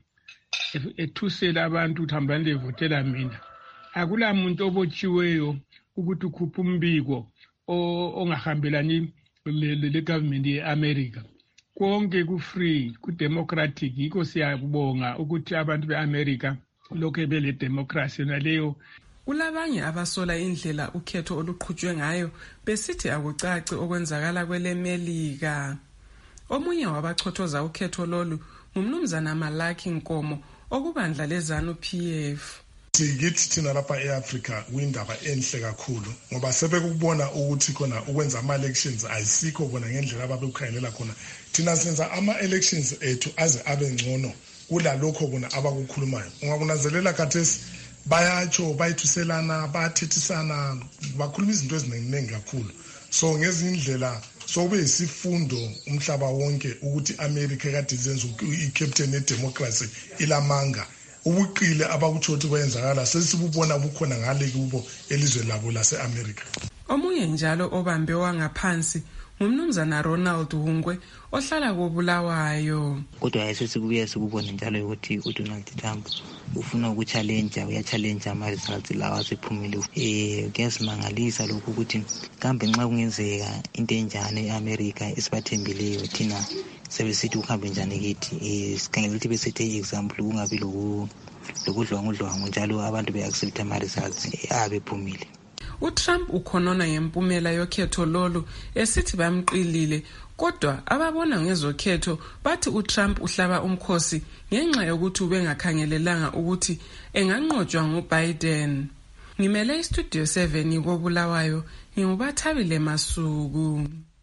K: ethusela abantu ukuthi hambani levotela mina. Akula muntu obotshiweyo ukuthi ukhupha umbiko ongahambelani le government yeAmerica. Konke ku free ku democratic yikho siyabonga ukuthi abantu beAmerica lokho bele democracy naleyo.
J: Kulabanye abasola indlela ukhetho oluqhutshwe ngayo besithi akucaci okwenzakala kwele Melika. Omunye wabachothoza ukhetho lolu ngumnumzana Malaki Nkomo okubandla lezanu P F.
U: Sigithi thina lapha eAfrica kuyindaba enhle kakhulu ngoba sebekubona ukuthi khona ukwenza ama elections ayisikho bona ngendlela ababekukhangelela khona. Thina senza ama elections ethu aze abe ngcono kulalokho bona abakukhulumayo. Ungakunanzelela khathesi bayatsho bayithuselana bathethisana bakhuluma izinto eziningi kakhulu. So ngezindlela sobe isifundo umhlaba wonke ukuthi America kade zenza i-captain ye-democracy ilamanga ubuqile abakuthi kwenzakala sesibubona bukhona ngale kubo elizwe labo lase-America.
J: Omunye njalo obambe wangaphansi ngumnumzana Ronald Hungwe ohlala koBulawayo.
X: Kodwa ayisuthi kubuye sikubone njalo ukuthi uDonald Trump ufuna ukuchallenge uyachallenge ama-results lawa asephumile. Eh kuyasimangalisa lokhu ukuthi kambe nxa kungenzeka into enjani eAmerica esibathembileyo thina sebesithi uhambe njani kithi. Eh sikhangela ukuthi besethe example kungabi lokudlwangudlwangu njalo abantu be-accept ama-results abephumile.
J: uTrump ukhonona ngempumela yokhetho lolu esithi bamqilile, kodwa ababona ngezokhetho bathi uTrump uhlaba umkhosi ngenxa yokuthi ubengakhangelelanga ukuthi enganqotshwa nguBiden. Ngimele iStudio seven koBulawayo, ngingubathabile Masuku.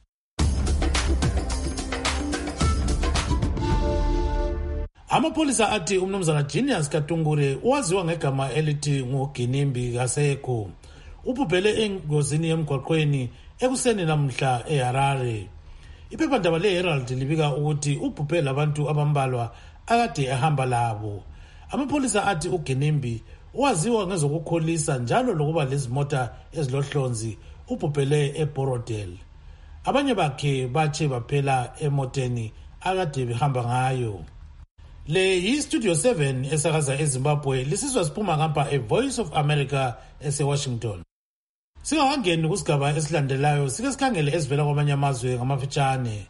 S: Amapholisa athi umnumzana Genius Katungure waziwa ngegama elithi nguGinimbi kasekho ubhubhele engozini yemgwaqweni ekuseni namhla eHarare. Iphephandaba leHerald libika ukuthi ubhubhe labantu abambalwa akade ehamba labo. Amapholisa athi uGinimbi waziwa ngezokukholisa njalo lokuba lezimota ezilohlonzi ubhubhele eBorodale. Abanye bakhe batshe baphela emoteni akade behamba ngayo. Le yi-Studio seven esakaza eZimbabwe lisizwa siphuma ngapha eVoice of America ese-Washington. Singakangeni kusigaba esilandelayo sike sikhangele ezivela kwamanye amazwe ngamafitshane.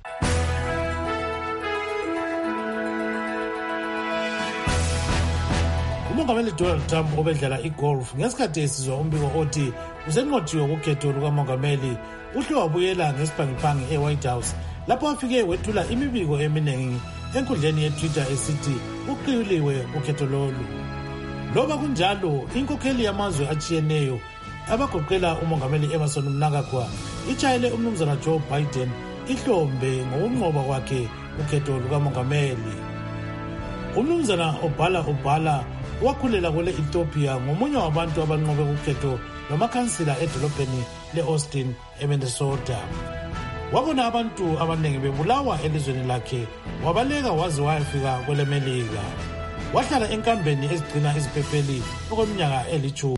S: uMongameli Donald Trump obedlala igolf ngesikhathi esizwa umbiko othi usenqotshiwe kukhetho lukamongameli uhle wabuyela ngesibhangiphangi e-White House lapho afike wethula imibiko eminingi enkundleni ye-Twitter esithi uqiliwe ukhetho lolu. Loba kunjalo inkokheli yamazwe atshiyeneyo abagoqela umongameli Emerson Mnangagwa itshayele umnumzana Joe Biden ihlombe ngokunqoba kwakhe ukhetho lukamongameli. Umnumzana Obhala Obhala wakhulela kwele Ethiopia ngomunye wabantu abanqobe ukhetho lomakhansila edolobheni le-Austin eMinnesota. Wabona abantu abaningi bebulawa elizweni lakhe wabaleka waze wayafika kwele Melika. Wahlala enkambeni ezigcina iziphepheli okweminyaka elithumi.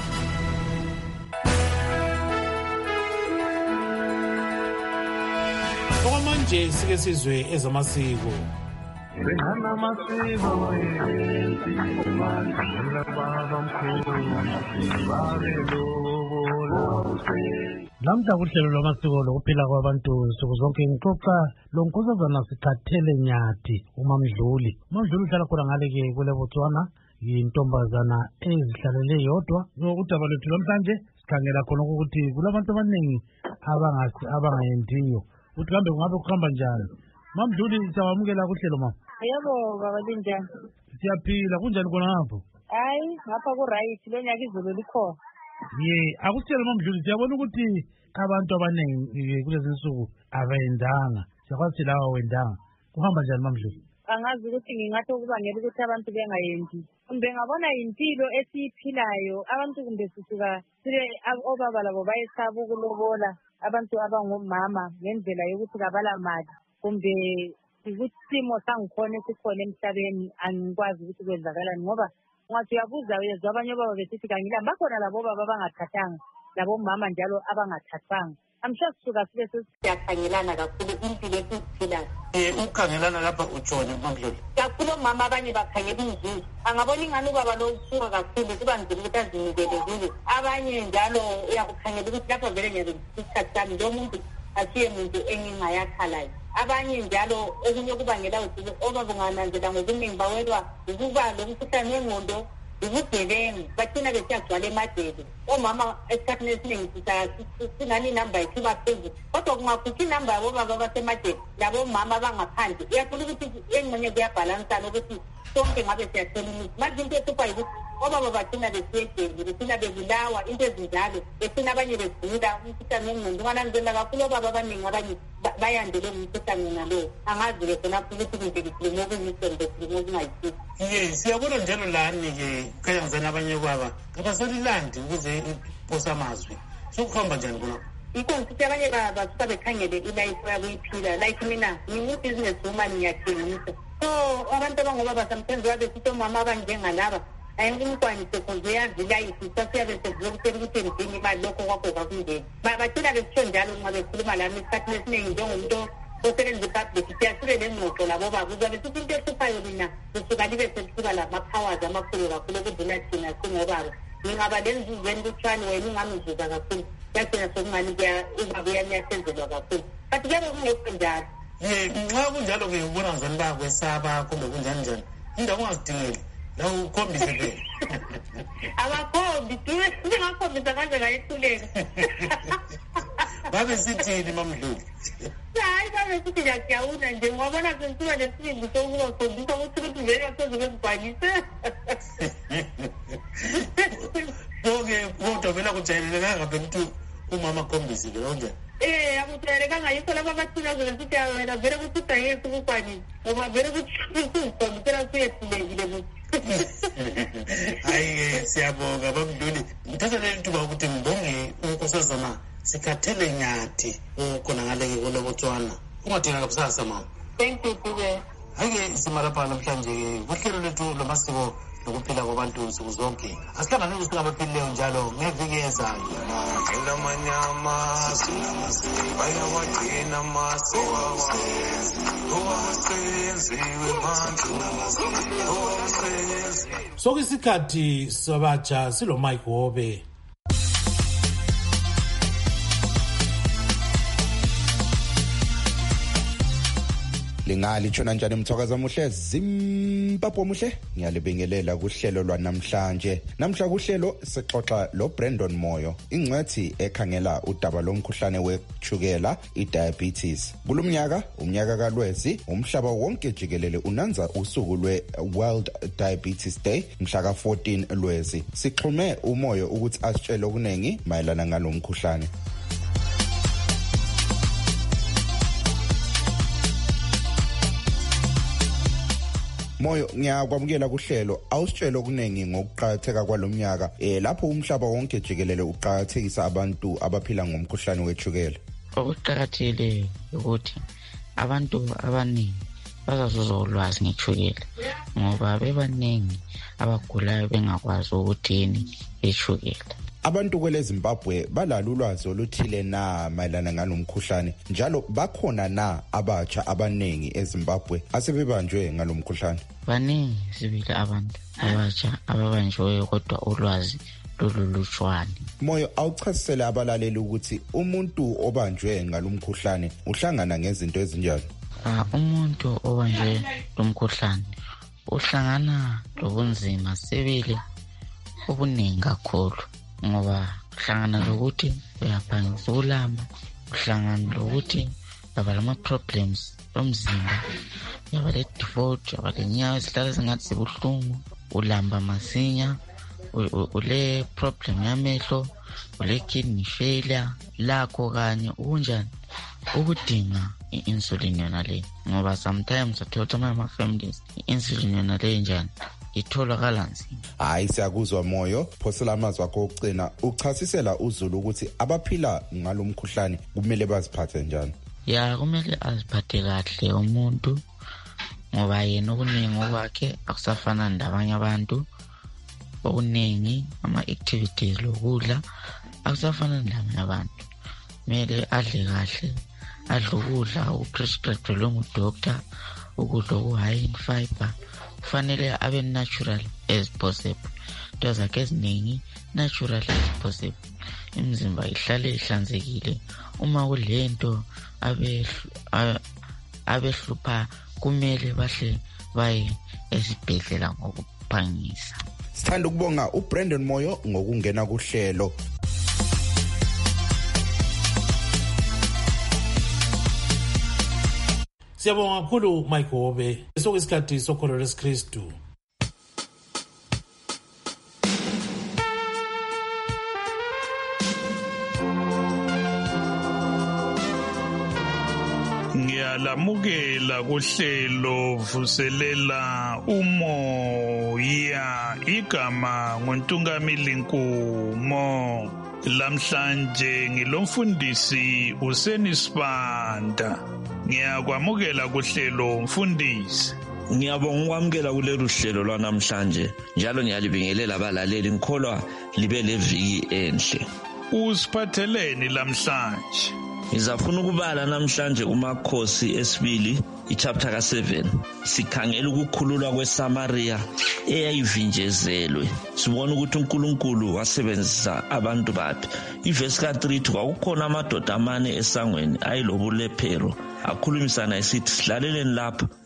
S: Okwamanje sike sizwe ezamasiko.
F: Lamhla kuhlelo lwamasiko lokuphila kwabantu nsuku zonke ngixoxa lo nkosazana Sikhathele Nyathi uMamdluli. uMamdluli uhlala khona ngale-ke kule Botswana, yintombazana ezihlalele yodwa. Udaba lwethu lamhlanje sikhangela khona ukuthi kulabantu abaningi abangayendiyo. Uthi kambe kungabe kuhamba njani? Mamdluli siyawamukela kuhlelo mama.
H: Yebo baba linjani?
F: Siyaphila, kunjani khona ngapho?
H: Hayi, ngapha ku right lo nyaka izulu likhona.
F: Ye, akusitshela Mamdluli siyabona ukuthi abantu abaningi kulezi nsuku abayendanga. Siyakwazi lawa wendanga. Kuhamba njani Mamdluli?
H: Angazi ukuthi ngingathi ukubangela ukuthi abantu bengayendi. Kumbe ngabona impilo esiyiphilayo abantu kumbe sisuka sile obaba labo bayesaba ukulobola abantu abangomama ngendlela yokuthi kabala mali. Kumbe isimo sangikhona esikhona emhlabeni angikwazi ukuthi kwenzakalani ngoba ungathi uyabuza uyezwa abanye baba besithi kangila bakhona labo baba abangathathanga labo mama njalo abangathathanga. Amsho sisuka sibe sesiyakhangelana kakhulu impilo esiphilayo.
S: Eh ukhangelana lapha utshone Mamdluli.
H: Kakhulu mama abanye bakhangela inzuzo. Angabona ingane ubaba lo usuka kakhulu kuba nzima ukuthi azinikele kuzo. Abanye njalo uyakukhangela ukuthi lapha vele ngesikhathi sami lo muntu asiye muntu engingayakhalayo. Abanye njalo okunye kubangela ukuthi oba bungananzela ngokuningi bawelwa ukuba lo mkhuhlane wengqondo ubugebengu bathina besiyagcwala emadele. Omama esikhathini esiningi sinani inamba yethu baphezulu kodwa kungakhuphi inamba yabo baba basemadele labo mama abangaphandle iyakula ukuthi engxenye kuyabhalansana ukuthi sonke ngabe siyathola imithi. Manje into ehlupha yikuthi obaba bathina besiyejele besina bebulawa into ezinjalo besina abanye begula umkhuhlane wengqondo. Ungananzela kakhulu obaba abaningi abanye bayandele umkhuhlane nalowo. Angazi-ke khonapho ukuthi kunje kukhulunywa okuyisembe kukhulunywa okungayisiso.
S: Ye, siyabona njalo lani-ke kayangizana abanye kwaba kabasalilandi ukuze iposa amazwi sokuhamba njani khonapho?
H: Yikho ngithi abanye basuka bekhangele ilife yabo iphila like mina ngingu-business woman ngiyathengisa. So abantu abangobaba sometimes babesithi omama abanjengalaba ayingumkwanise kuze uyazi ilife sasiyabe sezilokutshela ukuthi endini imali lokho kwakho kwakungeni. Bathina besitsho njalo nxa bekhuluma lami esikhathini esiningi njengomuntu osebenza ipublic siyasube lengxoxo labo baba uzabe sithi into ehluphayo mina kusuka libe selisuka lama-powers amakhulu kakhulu okudlula thina singobaba. Ngingaba lenzuzweni kutshwane wena ungamzuza kakhulu yagcina sokungani ubaba uyanyasenzelwa kakhulu but kuyabe kungekho njalo.
S: Ye, nxa kunjalo-ke ubona ngizani bayakwesaba kumbe kunjani njani indawo ungazidingeli
L: Now ukhombise ke.
H: Abakhombi, singakhombisa kanje ngayithuleka.
L: Babe sithini mamdluli?
H: Hayi babe sithi ngiyawuna nje ngwabona sensuka lesibindi sokuba khombisa ukuthi ukuthi vele asoze bezibhalise.
L: Bonke kodwa vela kujayeleka ngabantu umama khombisi ke onke.
H: Eh akujayeleka ngayiso lapha bathina zolesithi wena vele ukuthi ayeke ukubhalisa. Ngoba vele ukuthi khombisela siyethulekile muthi.
L: Hayi siyabonga bamdluli. Ngithatha le ntuba ukuthi ngibonge unkosazana Sikhathele Nyathi ukhona ngale ke kule Botswana. Ungadinga kusasa mama.
H: Thank you Dube.
L: Ake simalapha namhlanje kuhlelo lethu lamasiko lokuphila kwabantu nsuku zonke. Asihlangane usingabaphilileyo njalo ngeviki ezayo.
O: Ngela manyama sinamasi bayawagcina masiko owasenzi webantu owasenzi.
S: Sokusikhathi sabatsha silo Mike Wobe.
P: Lingali tshona njani mthokaza muhle Zimbabwe muhle ngiyalibingelela kuhlelo lwanamhlanje. Namhla kuhlelo sixoxa lo Brandon Moyo ingcwethi ekhangela udaba lomkhuhlane wechukela idiabetes. Kulumnyaka umnyaka kaLwezi umhlaba wonke jikelele unanza usuku lwe World Diabetes Day mhla ka fourteen Lwezi. Sixhume uMoyo ukuthi asitshele okunengi mayelana ngalomkhuhlane. Moyo ngiyakwamukela kuhlelo awusitshele okunengi ngokuqhatheka kwalomnyaka eh lapho umhlaba wonke jikelele uqhathekisa abantu abaphila ngomkhuhlane wechukela.
Q: Okuqhakathekile ukuthi abantu abaningi bazazuza ulwazi ngechukela ngoba bebaningi abagulayo bengakwazi ukuthi yini ichukela.
P: Abantu kwele Zimbabwe balalo ulwazi oluthile na mayelana ngalomkhuhlane njalo bakhona na abatsha abanengi eZimbabwe asebebanjwe ngalomkhuhlane.
Q: Baningi sibili abantu abatsha ababanjwe kodwa ulwazi loluluchwane.
P: Moyo awuchasisele abalaleli ukuthi umuntu obanjwe ngalomkhuhlane uhlangana ngezinto ezinjani.
Q: Ah umuntu obanjwe lomkhuhlane uhlangana lobunzima sibili obuningi kakhulu. Ngoba uhlangana lokuthi uyaphangisa ukulamba, uhlangana lokuthi baba lama problems omzimba, yaba le default, yaba le nyawo ezihlala zingathi zibuhlungu, ulamba masinya, ule problem yamehlo, ule kidney failure, lakho kanye unjani ukudinga i-insulin yona le. Ngoba sometimes athola ama families i-insulin yona le njani itholakala nzima.
P: Hayi siyakuzwa Moyo, phosela amazwi akho okucina uchasisela uZulu ukuthi abaphila ngalomkhuhlane kumele baziphathe njani.
Q: Ya kumele aziphathe kahle umuntu ngoba yena okuningi okwakhe akusafana nabanye abantu. Okuningi ama activities lokudla akusafana nabanye abantu. Kumele adle kahle, adle ukudla okuprescribed ngudoctor, ukudla oku high in fiber. Kufanele abe natural as possible. Into zakhe eziningi natural as possible. Imizimba ihlale ihlanzekile. Uma kulento abe abehlupha kumele bahle baye esibhedlela ngokuphangisa.
P: Sithanda ukubonga uBrandon Moyo ngokungena kuhlelo.
S: Siyabonga kakhulu Mike Wobe. Sokusikhathi sokholo lesiKristu.
D: Ngiyalamukela kuhlelo vuselela umoya igama nguNtungamili Nkumo. Lamhlanje ngilomfundisi uSenisibanda. Ngiyakwamukela kuhlelo mfundisi.
Y: Ngiyabonga ukwamukela kulelu hlelo lwanamhlanje njalo ngiyalibingelela abalaleli ngikholwa libe leviki enhle.
D: Usiphatheleni lamhlanje?
Y: Ngizafuna ukubala namhlanje uMakhosi esibili ichapter ka seven. Sikhangela ukukhululwa kweSamaria eyayivinjezelwe. Sibona ukuthi uNkulunkulu wasebenzisa abantu bakhe. Iverse ka three kwakukhona amadoda amane esangweni ayilobulephero. Akhulumisana esithi silaleleni lapha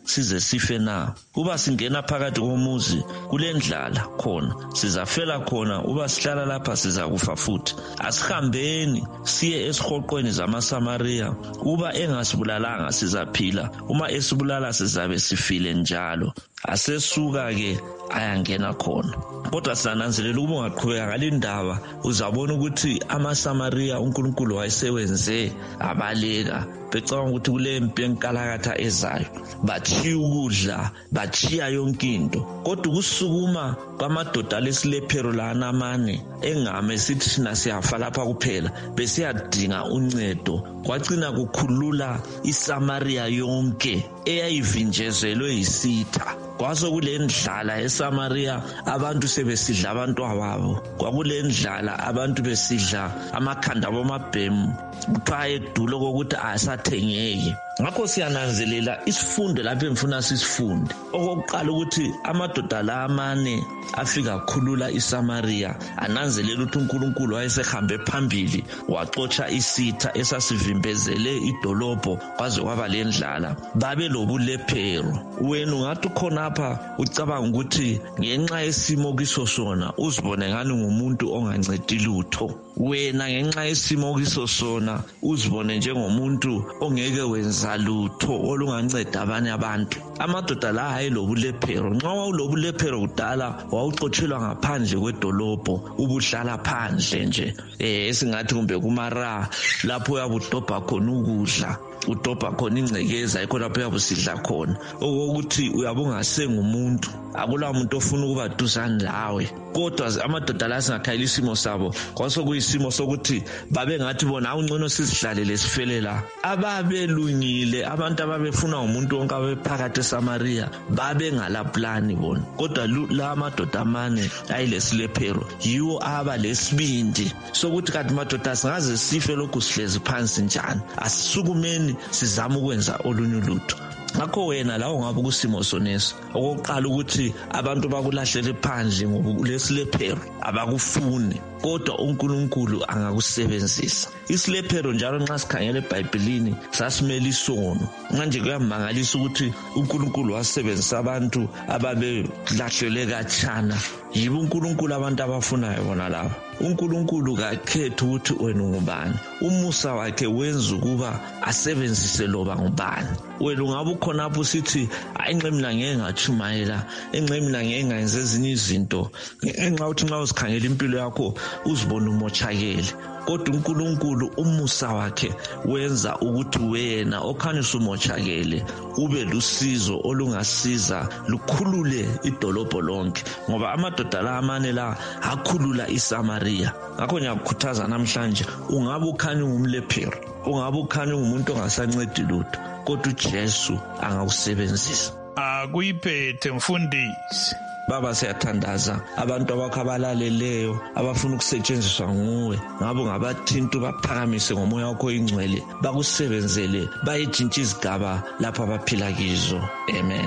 Y: size sife na? Uba singena phakathi komuzi kulendlala khona sizafela khona, uba sihlala lapha sizakufa futhi. Asihambeni siye esihoqweni zamaSamaria, uba engasibulalanga sizaphila, uma esibulala sizabe sifile njalo. Asesuka ke ayangena khona. Kodwa sananzelela ukuba ungaqhubeka ngalindaba uzabona ukuthi amaSamaria uNkulunkulu wayesewenze abaleka, becabanga ukuthi kule mpi enkalakatha ezayo bachiya ukudla, bachiya yonke into. Kodwa ukusukuma kwamadoda lesilephero lana amane engame sithi sina siyafa lapha kuphela, besiyadinga uncedo, kwagcina kukhulula iSamaria yonke eyayivinjezelwe yisitha. Kwaso kule ndlala eSamaria abantu sebesidla abantwababo, kwakule ndlala abantu besidla amakhanda bomabhemu, kuthiwa edulo kokuthi asathengeki. Ngakho siyananzelela isifundo lapho emfuna sisifunde. Okokuqala ukuthi amadoda la amane afika khulula iSamaria, ananzelela ukuthi uNkulunkulu wayesehambe phambili waxotsha isitha esasivimbezele idolobho kwaze kwaba lendlala. Babe lobulephero. Wena ungathi khona apha ucabanga ukuthi ngenxa yesimo kiso sona uzibone ngani ngumuntu ongancedi lutho. Wena ngenxa yesimo kiso sona uzibone njengomuntu ongeke wenza lutho olunganceda abanye abantu. Amadoda la hayilobulephero. Nxa wawulobulephero kudala wawuxotshelwa ngaphandle kwedolobho, ubuhlala phandle nje eh esingathi kumbe kumara lapho uyabudobha khona ukudla, udobha khona ingcekeza, yikho lapho uyabusidla khona. Okokuthi uyabunga sengumuntu, akula muntu ofuna ukuba duzane lawe. Kodwa amadoda la singakhayila isimo sabo kwasokuyisimo sokuthi babe ngathi bona awungcono sizihlalele sifele la. Ababelungile abantu ababefuna umuntu wonke abephakathi eSamaria babe ngala plan bona. Kodwa la amadoda amane ayilesilephero yiwo aba lesibindi sokuthi kanti madoda singaze sife lokhu sihlezi phansi njani, asisukumeni sizama ukwenza olunye ulutho. Ngakho wena la ungabe kusimo soneso, okokuqala ukuthi abantu bakulahlele phandle ngokulesilephero abakufuni, kodwa uNkulunkulu angakusebenzisa. Isilephero njalo nxa sikhangela eBhayibhelini sasimela isono. Manje kuyamangalisa ukuthi uNkulunkulu wasebenzisa abantu ababelahlele katshana. Yibo uNkulunkulu abantu abafunayo bona laba. uNkulunkulu kakhethe ukuthi wena ngubani. Umusa wakhe wenza ukuba asebenzise loba ngubani. Wena ungabe ukhona lapho sithi ayinxe mina ngeke ngachumayela, enxe mina ngeke ngayenza ezinye izinto, enxa uthi nxa usikhangela impilo yakho uzibona umochakele. Kodwa uNkulunkulu umusa wakhe wenza ukuthi wena okhanya usumochakele ube lusizo olungasiza lukhulule idolobho lonke, ngoba amadoda la amane la akhulula iSamaria. Ngakho ngiyakukhuthaza namhlanje, ungabe ukhanya ungumlephero, ungabe ukhanya ungumuntu ongasancedi lutho, kodwa uJesu angakusebenzisa.
D: Akuyiphethe mfundisi.
Y: Baba siyathandaza abantu abakho abalaleleyo abafuna ukusetshenziswa nguwe, ngabe ngabathinta baphakamise ngomoya wakho ingcwele, bakusebenzele bayejintsha izigaba lapho abaphila kizo. Amen.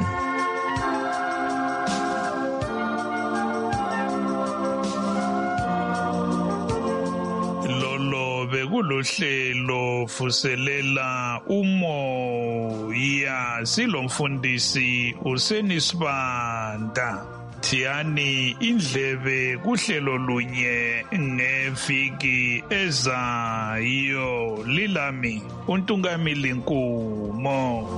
D: Bekulohlelo vuselela umoya silomfundisi uSenisibanda. Thiyani indlebe kuhlelo lunye ngeviki ezayo. Lilami uNtungamili Nkumo.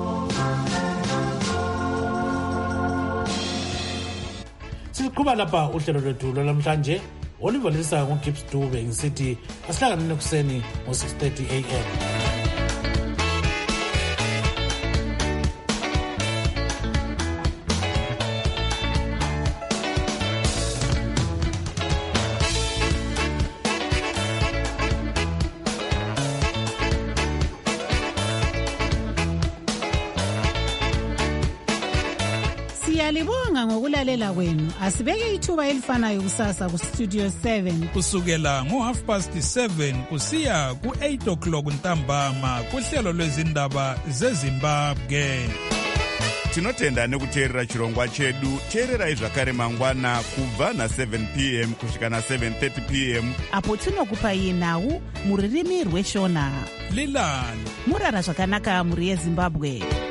S: Siqhuba lapha uhlelo lwethu lwamhlanje olivalisa ngoGibbs Dube ngisithi asihlangane kuseni ngo six thirty a m
V: Siyalibonga ngokulalela kwenu. Asibeke ithuba elifanayo kusasa ku Studio seven
D: kusukela ngo half past seven kusiya ku eight o'clock ntambama kuhlelo lwezindaba zeZimbabwe.
B: Tinotenda nekuteerera chirongwa chedu. Teererai zvakare mangwana kubva na seven p m kusvika na seven thirty p m
V: apo tinokupai nhau muririmi rweshona.
D: Lilani
V: murara zvakanaka muri yeZimbabwe.